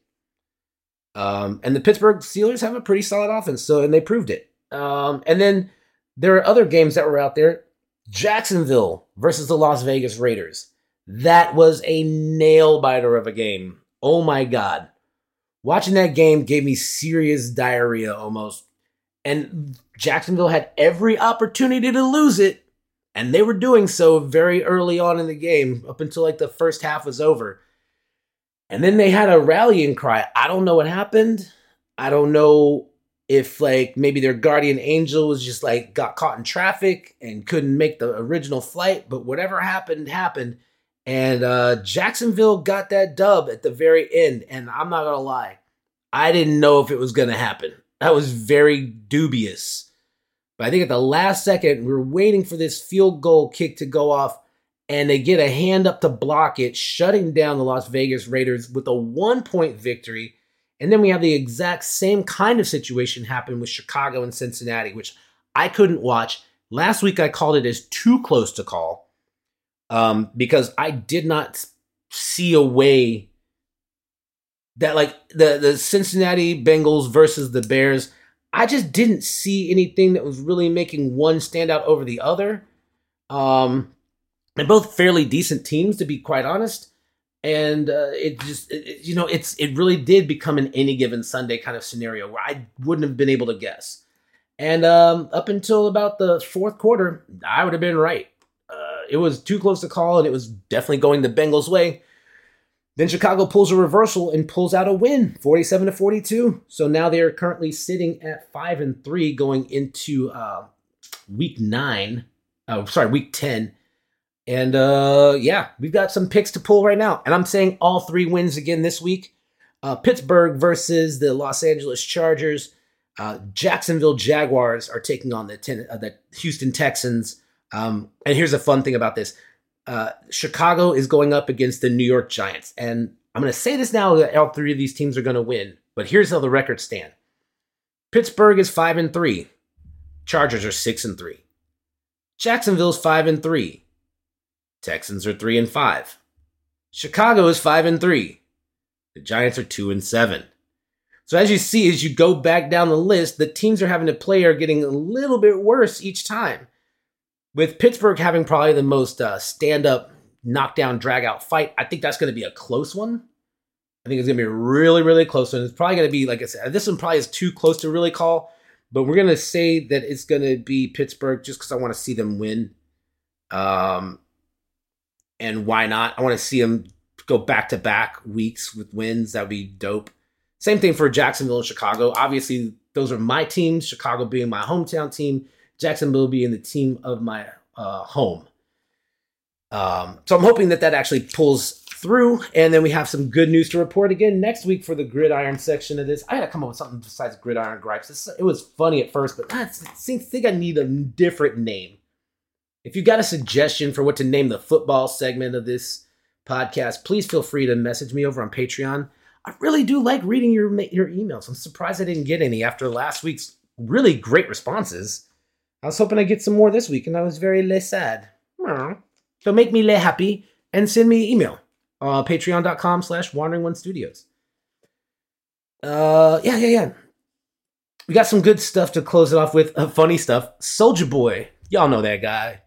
Um, and the Pittsburgh Steelers have a pretty solid offense, so and they proved it. Um, and then there are other games that were out there. Jacksonville versus the Las Vegas Raiders. That was a nail-biter of a game. Oh my God. Watching that game gave me serious diarrhea almost. And Jacksonville had every opportunity to lose it. And they were doing so very early on in the game, up until like the first half was over. And then they had a rallying cry. I don't know what happened. I don't know if like maybe their guardian angel was just like got caught in traffic and couldn't make the original flight. But whatever happened, happened. And uh, Jacksonville got that dub at the very end. And I'm not going to lie, I didn't know if it was going to happen. That was very dubious. But I think at the last second, we were waiting for this field goal kick to go off. And they get a hand up to block it, shutting down the Las Vegas Raiders with a one-point victory. And then we have the exact same kind of situation happen with Chicago and Cincinnati, which I couldn't watch. Last week, I called it as too close to call um, because I did not see a way that, like, the, the Cincinnati Bengals versus the Bears, I just didn't see anything that was really making one stand out over the other. Um... And both fairly decent teams, to be quite honest. And uh, it just, it, you know, it's it really did become an any given Sunday kind of scenario where I wouldn't have been able to guess. And um, up until about the fourth quarter, I would have been right. Uh, it was too close to call, and it was definitely going the Bengals' way. Then Chicago pulls a reversal and pulls out a win, forty-seven to forty-two. So now they are currently sitting at five and three going into uh, week nine. Oh, sorry, week ten. And, uh, yeah, we've got some picks to pull right now. And I'm saying all three wins again this week. Uh, Pittsburgh versus the Los Angeles Chargers. Uh, Jacksonville Jaguars are taking on the, ten, uh, the Houston Texans. Um, and here's a fun thing about this. Uh, Chicago is going up against the New York Giants. And I'm going to say this now that all three of these teams are going to win. But here's how the records stand. Pittsburgh is five and three. Chargers are six and three. Jacksonville's five and three. Texans are three and five. Chicago is five and three. The Giants are two and seven. So as you see, as you go back down the list, the teams are having to play are getting a little bit worse each time. With Pittsburgh having probably the most uh, stand-up, knockdown, drag-out fight, I think that's going to be a close one. I think it's going to be a really, really close one. It's probably going to be, like I said, this one probably is too close to really call, but we're going to say that it's going to be Pittsburgh just because I want to see them win. Um... And why not? I want to see them go back-to-back weeks with wins. That would be dope. Same thing for Jacksonville and Chicago. Obviously, those are my teams. Chicago being my hometown team. Jacksonville being the team of my uh, home. Um, so I'm hoping that that actually pulls through. And then we have some good news to report again next week for the gridiron section of this. I got to come up with something besides gridiron gripes. It was funny at first, but I think I need a different name. If you got a suggestion for what to name the football segment of this podcast, please feel free to message me over on Patreon. I really do like reading your your emails. I'm surprised I didn't get any after last week's really great responses. I was hoping I'd get some more this week, and I was very less sad. So make me less happy and send me an email. Uh, Patreon.com slash Wandering One Studios. Uh, yeah, yeah, yeah. We got some good stuff to close it off with. Uh, funny stuff. Soulja Boy. Y'all know that guy.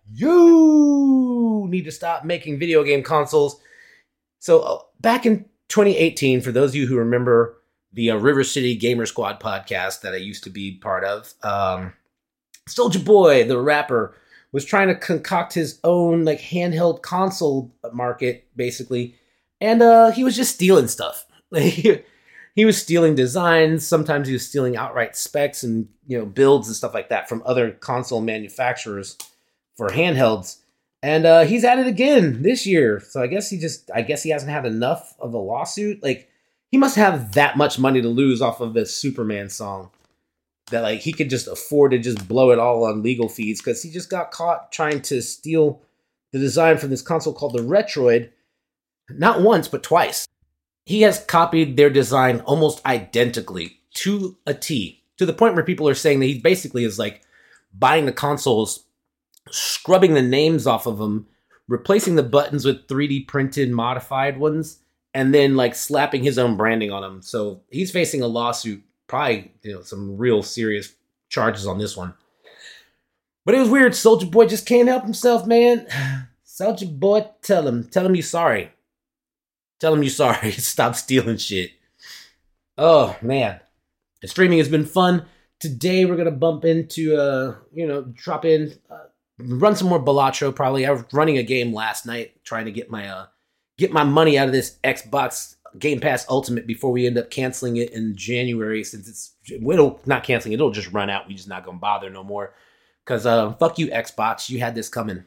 You need to stop making video game consoles. So uh, back in twenty eighteen, for those of you who remember the uh, River City Gamer Squad podcast that I used to be part of, um, Soulja Boy, the rapper, was trying to concoct his own like handheld console market, basically. And uh, he was just stealing stuff. He was stealing designs. Sometimes he was stealing outright specs and, you know, builds and stuff like that from other console manufacturers for handhelds. And uh, he's at it again this year. So I guess he just, I guess he hasn't had enough of a lawsuit. Like, he must have that much money to lose off of this Superman song that, like, he could just afford to just blow it all on legal fees because he just got caught trying to steal the design from this console called the Retroid, not once, but twice. He has copied their design almost identically to a T, to the point where people are saying that he basically is like buying the consoles, scrubbing the names off of them, replacing the buttons with three D printed modified ones, and then like slapping his own branding on them. So he's facing a lawsuit, probably, you know, some real serious charges on this one. But it was weird. Soulja Boy just can't help himself, man. Soulja Boy, tell him, tell him you're sorry. Tell him you're sorry. Stop stealing shit. Oh, man. The streaming has been fun. Today, we're going to bump into, uh, you know, drop in uh, run some more Balatro probably. I was running a game last night trying to get my uh, get my money out of this Xbox Game Pass Ultimate before we end up canceling it in January, since it's it'll not canceling it, it'll just run out. We just not gonna bother no more. Cause uh fuck you, Xbox, you had this coming.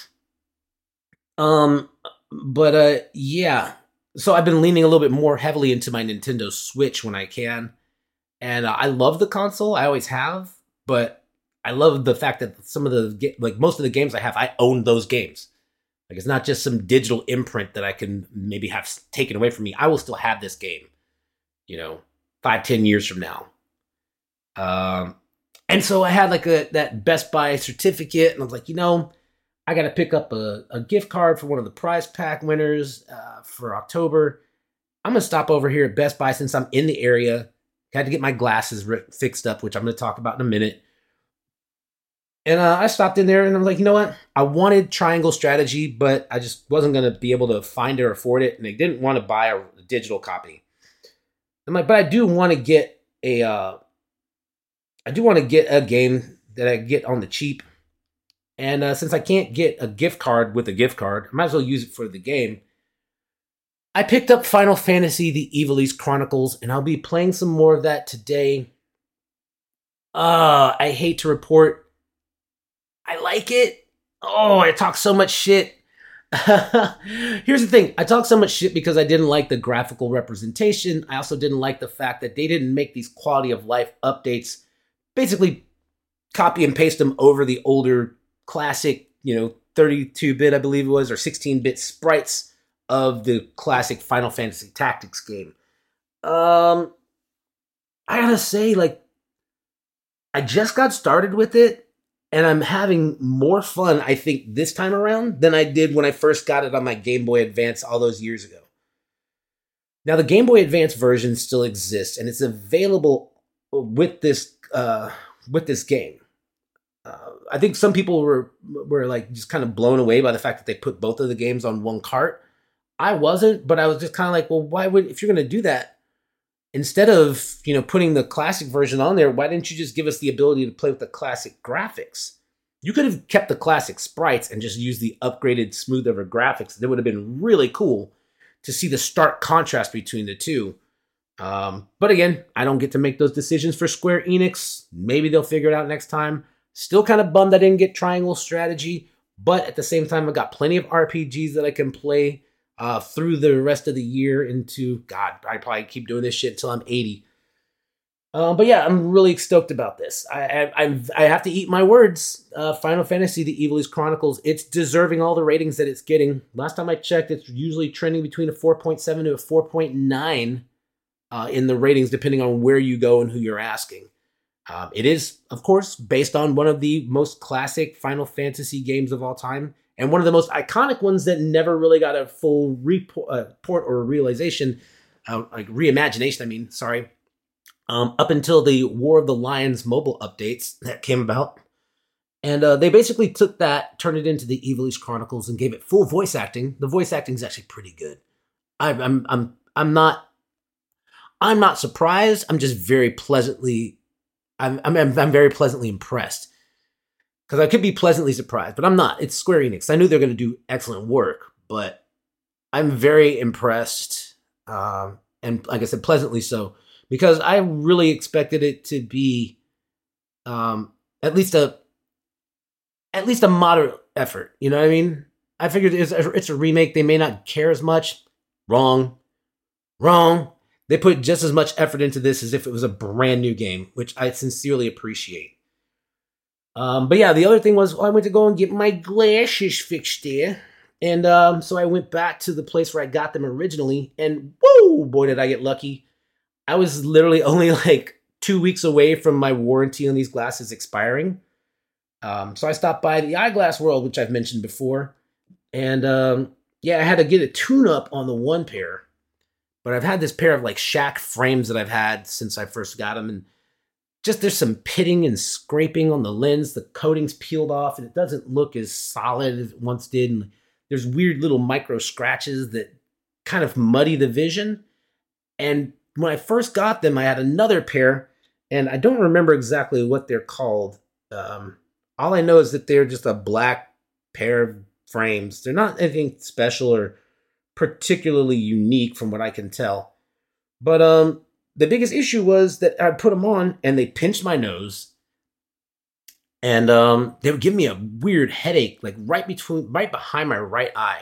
Um but uh yeah. So I've been leaning a little bit more heavily into my Nintendo Switch when I can. And uh, I love the console. I always have, but I love the fact that some of the like most of the games I have, I own those games. Like, it's not just some digital imprint that I can maybe have taken away from me. I will still have this game, you know, five, ten years from now. Um, and so I had like a that Best Buy certificate, and I was like, you know, I got to pick up a, a gift card for one of the prize pack winners uh, for October. I'm going to stop over here at Best Buy since I'm in the area. Had to get my glasses re- fixed up, which I'm going to talk about in a minute. And uh, I stopped in there and I was like, you know what? I wanted Triangle Strategy, but I just wasn't going to be able to find it or afford it. And I didn't want to buy a, a digital copy. I'm like, but I do want to get a, uh, I do want to get a game that I get on the cheap. And uh, since I can't get a gift card with a gift card, I might as well use it for the game. I picked up Final Fantasy, The Ivalice Chronicles, and I'll be playing some more of that today. Uh, I hate to report, I like it. Oh, I talk so much shit. Here's the thing. I talk so much shit because I didn't like the graphical representation. I also didn't like the fact that they didn't make these quality of life updates. Basically, copy and paste them over the older classic, you know, thirty-two bit, I believe it was, or sixteen bit sprites of the classic Final Fantasy Tactics game. Um, I gotta say, like, I just got started with it. And I'm having more fun, I think, this time around than I did when I first got it on my Game Boy Advance all those years ago. Now, the Game Boy Advance version still exists, and it's available with this uh, with this game. Uh, I think some people were were like just kind of blown away by the fact that they put both of the games on one cart. I wasn't, but I was just kind of like, well, why would if you're going to do that? Instead of, you know, putting the classic version on there, why didn't you just give us the ability to play with the classic graphics? You could have kept the classic sprites and just used the upgraded, smooth over graphics. That would have been really cool to see the stark contrast between the two. Um, but again, I don't get to make those decisions for Square Enix. Maybe they'll figure it out next time. Still kind of bummed I didn't get Triangle Strategy, but at the same time, I've got plenty of R P Gs that I can play Uh, through the rest of the year into, God, I probably keep doing this shit until I'm eighty. Um, but yeah, I'm really stoked about this. I I, I've, I have to eat my words. Uh, Final Fantasy, The Ivalice Chronicles, it's deserving all the ratings that it's getting. Last time I checked, it's usually trending between a four point seven to a four point nine uh, in the ratings, depending on where you go and who you're asking. Um, it is, of course, based on one of the most classic Final Fantasy games of all time. And one of the most iconic ones that never really got a full report, uh, port or realization, uh, like reimagination, I mean, sorry, um, up until the War of the Lions mobile updates that came about. And uh, they basically took that, turned it into the Ivalice Chronicles, and gave it full voice acting. The voice acting is actually pretty good. I, I'm, I'm, I'm not, I'm not surprised. I'm just very pleasantly, I'm, I'm, I'm very pleasantly impressed. Because I could be pleasantly surprised, but I'm not. It's Square Enix. I knew they were going to do excellent work, but I'm very impressed. Um, and like I said, pleasantly so. Because I really expected it to be um, at least a at least a moderate effort. You know what I mean? I figured it's a, it's a remake. They may not care as much. Wrong. Wrong. They put just as much effort into this as if it was a brand new game, which I sincerely appreciate. Um, but yeah, the other thing was well, I went to go and get my glasses fixed there. And um, so I went back to the place where I got them originally. And whoa, boy, did I get lucky. I was literally only like two weeks away from my warranty on these glasses expiring. Um, so I stopped by the Eyeglass World, which I've mentioned before. And um, yeah, I had to get a tune-up on the one pair. But I've had this pair of like Shaq frames that I've had since I first got them. And just there's some pitting and scraping on the lens. The coating's peeled off and it doesn't look as solid as it once did. And there's weird little micro scratches that kind of muddy the vision. And when I first got them, I had another pair and I don't remember exactly what they're called. Um, All I know is that they're just a black pair of frames. They're not anything special or particularly unique from what I can tell. But um, the biggest issue was that I put them on and they pinched my nose. And um, they would give me a weird headache, like right between, right behind my right eye.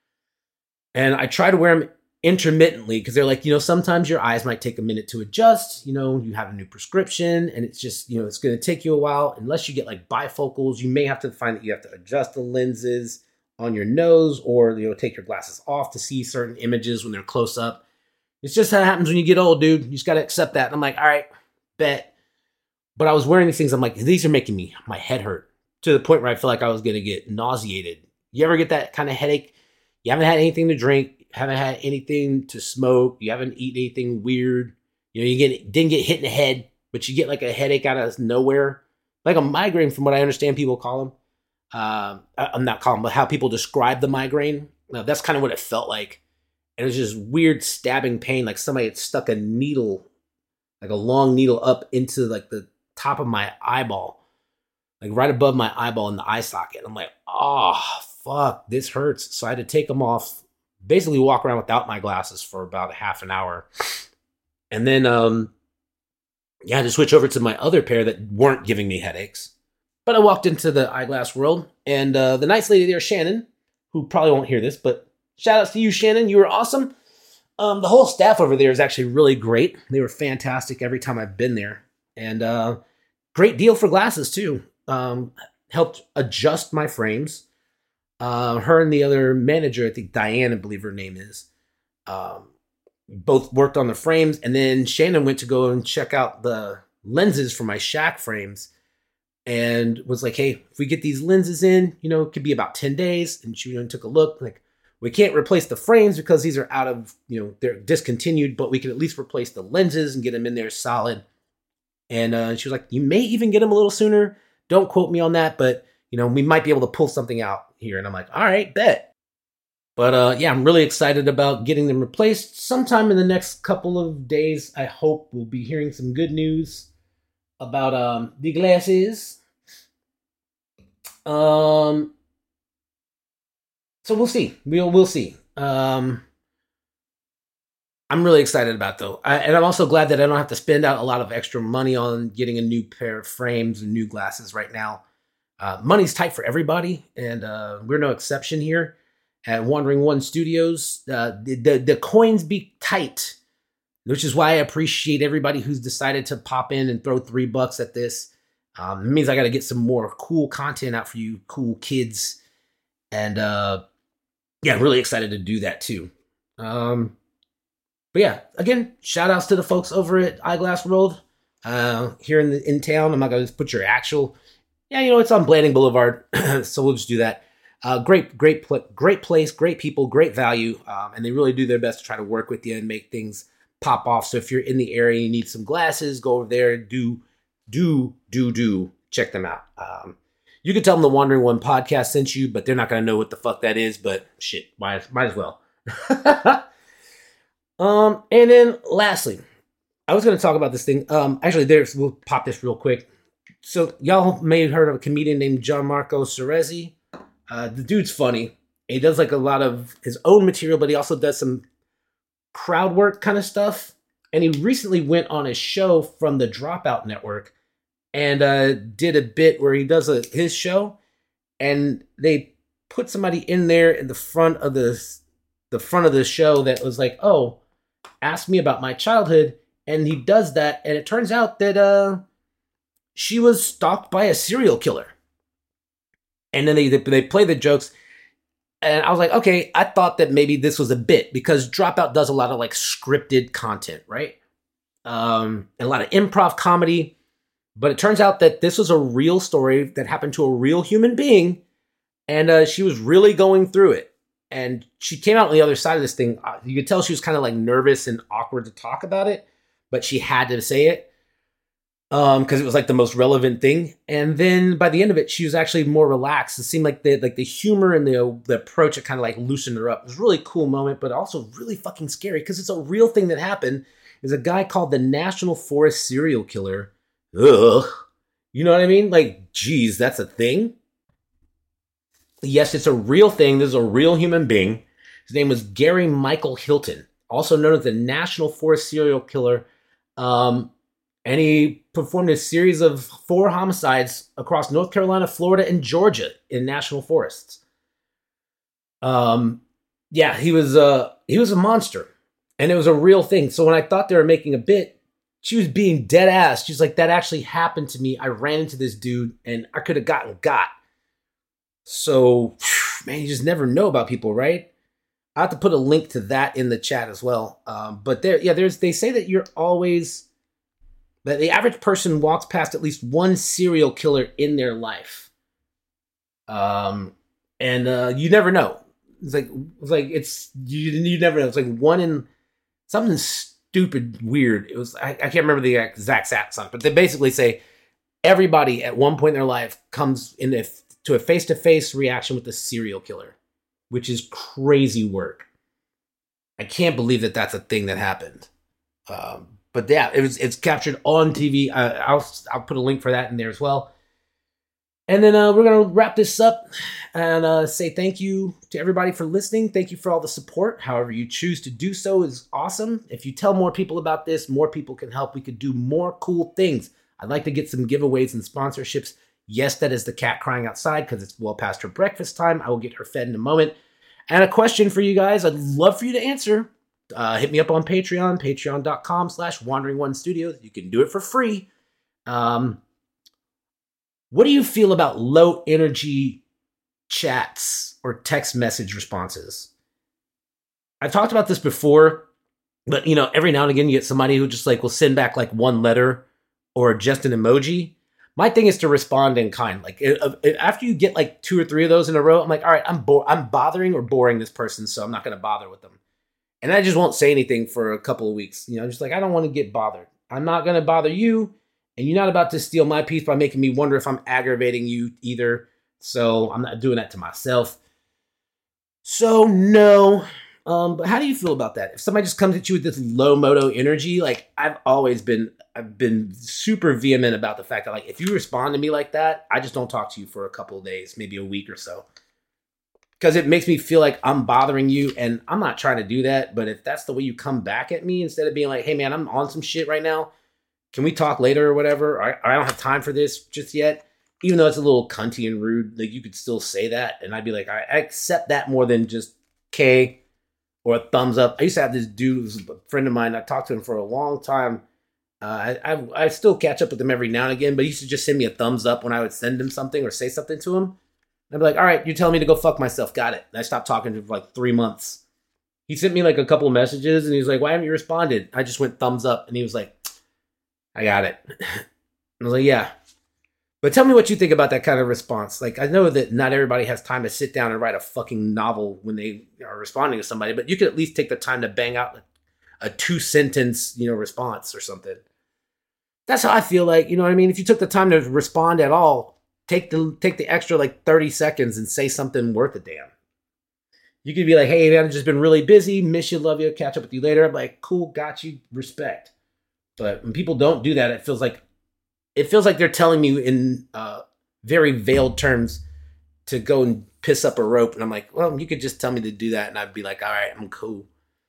And I try to wear them intermittently because they're like, you know, sometimes your eyes might take a minute to adjust. You know, you have a new prescription and it's just, you know, it's going to take you a while. Unless you get like bifocals, you may have to find that you have to adjust the lenses on your nose or, you know, take your glasses off to see certain images when they're close up. It's just how it happens when you get old, dude. You just got to accept that. And I'm like, all right, bet. But I was wearing these things. I'm like, these are making me, my head hurt to the point where I feel like I was going to get nauseated. You ever get that kind of headache? You haven't had anything to drink, haven't had anything to smoke, you haven't eaten anything weird. You know, you get didn't get hit in the head, but you get like a headache out of nowhere. Like a migraine from what I understand people call them. Uh, I'm not calling them, but how people describe the migraine. Now, that's kind of what it felt like. And it was just weird stabbing pain, like somebody had stuck a needle, like a long needle up into like the top of my eyeball, like right above my eyeball in the eye socket. I'm like, oh, fuck, this hurts. So I had to take them off, basically walk around without my glasses for about half an hour. And then, um, yeah, I had to switch over to my other pair that weren't giving me headaches. But I walked into the eyeglass world, and uh, the nice lady there, Shannon, who probably won't hear this, but shout outs to you, Shannon. You were awesome. Um, the whole staff over there is actually really great. They were fantastic every time I've been there. And uh, great deal for glasses, too. Um, helped adjust my frames. Uh, her and the other manager, I think Diane, I believe her name is, um, both worked on the frames. And then Shannon went to go and check out the lenses for my Shaq frames and was like, hey, if we get these lenses in, you know, it could be about ten days. And she took a look, like, we can't replace the frames because these are out of, you know, they're discontinued, but we can at least replace the lenses and get them in there solid. And uh, she was like, you may even get them a little sooner. Don't quote me on that, but, you know, we might be able to pull something out here. And I'm like, all right, bet. But uh, yeah, I'm really excited about getting them replaced. Sometime in the next couple of days, I hope we'll be hearing some good news about um, the glasses. Um, so we'll see. We'll we'll see. Um, I'm really excited about though, I, and I'm also glad that I don't have to spend out a lot of extra money on getting a new pair of frames and new glasses right now. Uh, money's tight for everybody, and uh, we're no exception here at Wandering One Studios. Uh, the, the the coins be tight, which is why I appreciate everybody who's decided to pop in and throw three bucks at this. Um, it means I got to get some more cool content out for you, cool kids, and uh, yeah, really excited to do that too. Um, but yeah, again, shout outs to the folks over at Eyeglass World uh, here in the in town. I'm not gonna just put your actual. Yeah, you know, it's on Blanding Boulevard, so we'll just do that. Uh, great, great, pl- great place, great people, great value, um, and they really do their best to try to work with you and make things pop off. So if you're in the area and you need some glasses, go over there, do, do, do, do, check them out. Um, you can tell them the Wandering One podcast sent you, but they're not going to know what the fuck that is, but shit, might, might as well. um, and then lastly, I was going to talk about this thing. Um, actually, there's, we'll pop this real quick. So y'all may have heard of a comedian named Gianmarco Cerezi. Uh, the dude's funny. He does like a lot of his own material, but he also does some crowd work kind of stuff. And he recently went on a show from the Dropout Network and uh, did a bit where he does a, his show, and they put somebody in there in the front of the the front of the show that was like, "Oh, ask me about my childhood," and he does that, and it turns out that uh. she was stalked by a serial killer. And then they, they they play the jokes. And I was like, okay, I thought that maybe this was a bit because Dropout does a lot of like scripted content, right? Um, and a lot of improv comedy. But it turns out that this was a real story that happened to a real human being. And uh, she was really going through it. And she came out on the other side of this thing. You could tell she was kind of like nervous and awkward to talk about it. But she had to say it. Um, because it was like the most relevant thing, and then by the end of it, she was actually more relaxed. It seemed like the like the humor and the the approach, it kind of like loosened her up. It was a really cool moment, but also really fucking scary because it's a real thing that happened. There's a guy called the National Forest Serial Killer. Ugh, You know what I mean? Like, geez, that's a thing? Yes, it's a real thing. This is a real human being. His name was Gary Michael Hilton, also known as the National Forest Serial Killer. Um, and he performed a series of four homicides across North Carolina, Florida, and Georgia in national forests. Um, yeah, he was uh, he was a monster, and it was a real thing. So when I thought they were making a bit, she was being dead ass. She's like, that actually happened to me. I ran into this dude, and I could have gotten got. So, man, you just never know about people, right? I have to put a link to that in the chat as well. Um, but there, yeah, there's. They say that you're always that the average person walks past at least one serial killer in their life, um, and uh, you never know. It's like it's like it's you. You never know. It's like one in something stupid, weird. It was I, I can't remember the exact stats on it, but they basically say everybody at one point in their life comes in a, to a face-to-face reaction with a serial killer, which is crazy work. I can't believe that that's a thing that happened. Um, but yeah, it was, it's captured on T V. Uh, I'll, I'll put a link for that in there as well. And then uh, we're going to wrap this up and uh, say thank you to everybody for listening. Thank you for all the support. However you choose to do so is awesome. If you tell more people about this, more people can help. We could do more cool things. I'd like to get some giveaways and sponsorships. Yes, that is the cat crying outside because it's well past her breakfast time. I will get her fed in a moment. And a question for you guys I'd love for you to answer. Uh, hit me up on Patreon, patreon.com slash Wandering One Studios. You can do it for free. Um, what do you feel about low energy chats or text message responses? I've talked about this before, but you know, every now and again you get somebody who just like will send back like one letter or just an emoji. My thing is to respond in kind. Like it, it, after you get like two or three of those in a row, I'm like, all right, I'm bo- I'm bothering or boring this person, so I'm not going to bother with them. And I just won't say anything for a couple of weeks. You know, just like, I don't want to get bothered. I'm not going to bother you, and you're not about to steal my peace by making me wonder if I'm aggravating you either. So I'm not doing that to myself. So no. Um, but how do you feel about that? If somebody just comes at you with this low moto energy, like I've always been, I've been super vehement about the fact that like, if you respond to me like that, I just don't talk to you for a couple of days, maybe a week or so. Because it makes me feel like I'm bothering you, and I'm not trying to do that. But if that's the way you come back at me, instead of being like, hey man, I'm on some shit right now. Can we talk later or whatever? I, I don't have time for this just yet. Even though it's a little cunty and rude, like you could still say that. And I'd be like, I, I accept that more than just K or a thumbs up. I used to have this dude, who's a friend of mine. I talked to him for a long time. Uh, I, I I still catch up with him every now and again, but he used to just send me a thumbs up when I would send him something or say something to him. And I'd be like, all right, you're telling me to go fuck myself. Got it. And I stopped talking to him for like three months. He sent me like a couple of messages and he was like, why haven't you responded? I just went thumbs up. And he was like, I got it. And I was like, yeah. But tell me what you think about that kind of response. Like, I know that not everybody has time to sit down and write a fucking novel when they are responding to somebody, but you could at least take the time to bang out a two sentence, you know, response or something. That's how I feel like, you know what I mean? If you took the time to respond at all, take the take the extra like thirty seconds and say something worth a damn. You could be like, hey man, I've just been really busy, miss you, love you, catch up with you later. I'm like, cool, got you, respect. But when people don't do that, it feels like it feels like they're telling me in uh, very veiled terms to go and piss up a rope. And I'm like, well, you could just tell me to do that. And I'd be like, all right, I'm cool.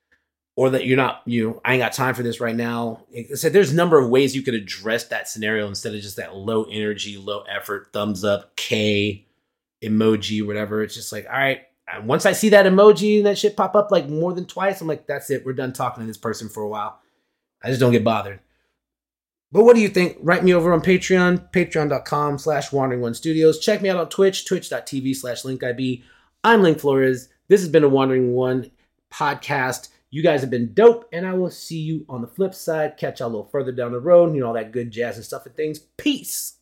Or that you're not, you know, I ain't got time for this right now. I said, there's a number of ways you could address that scenario instead of just that low energy, low effort, thumbs up, K, emoji, whatever. It's just like, all right. And once I see that emoji and that shit pop up like more than twice, I'm like, that's it. We're done talking to this person for a while. I just don't get bothered. But what do you think? Write me over on Patreon, patreon.com slash Wandering One Studios. Check me out on Twitch, twitch.tv slash LinkIB. I'm Link Flores. This has been a Wandering One podcast. You guys have been dope, and I will see you on the flip side. Catch y'all a little further down the road, you know, all that good jazz and stuff and things. Peace.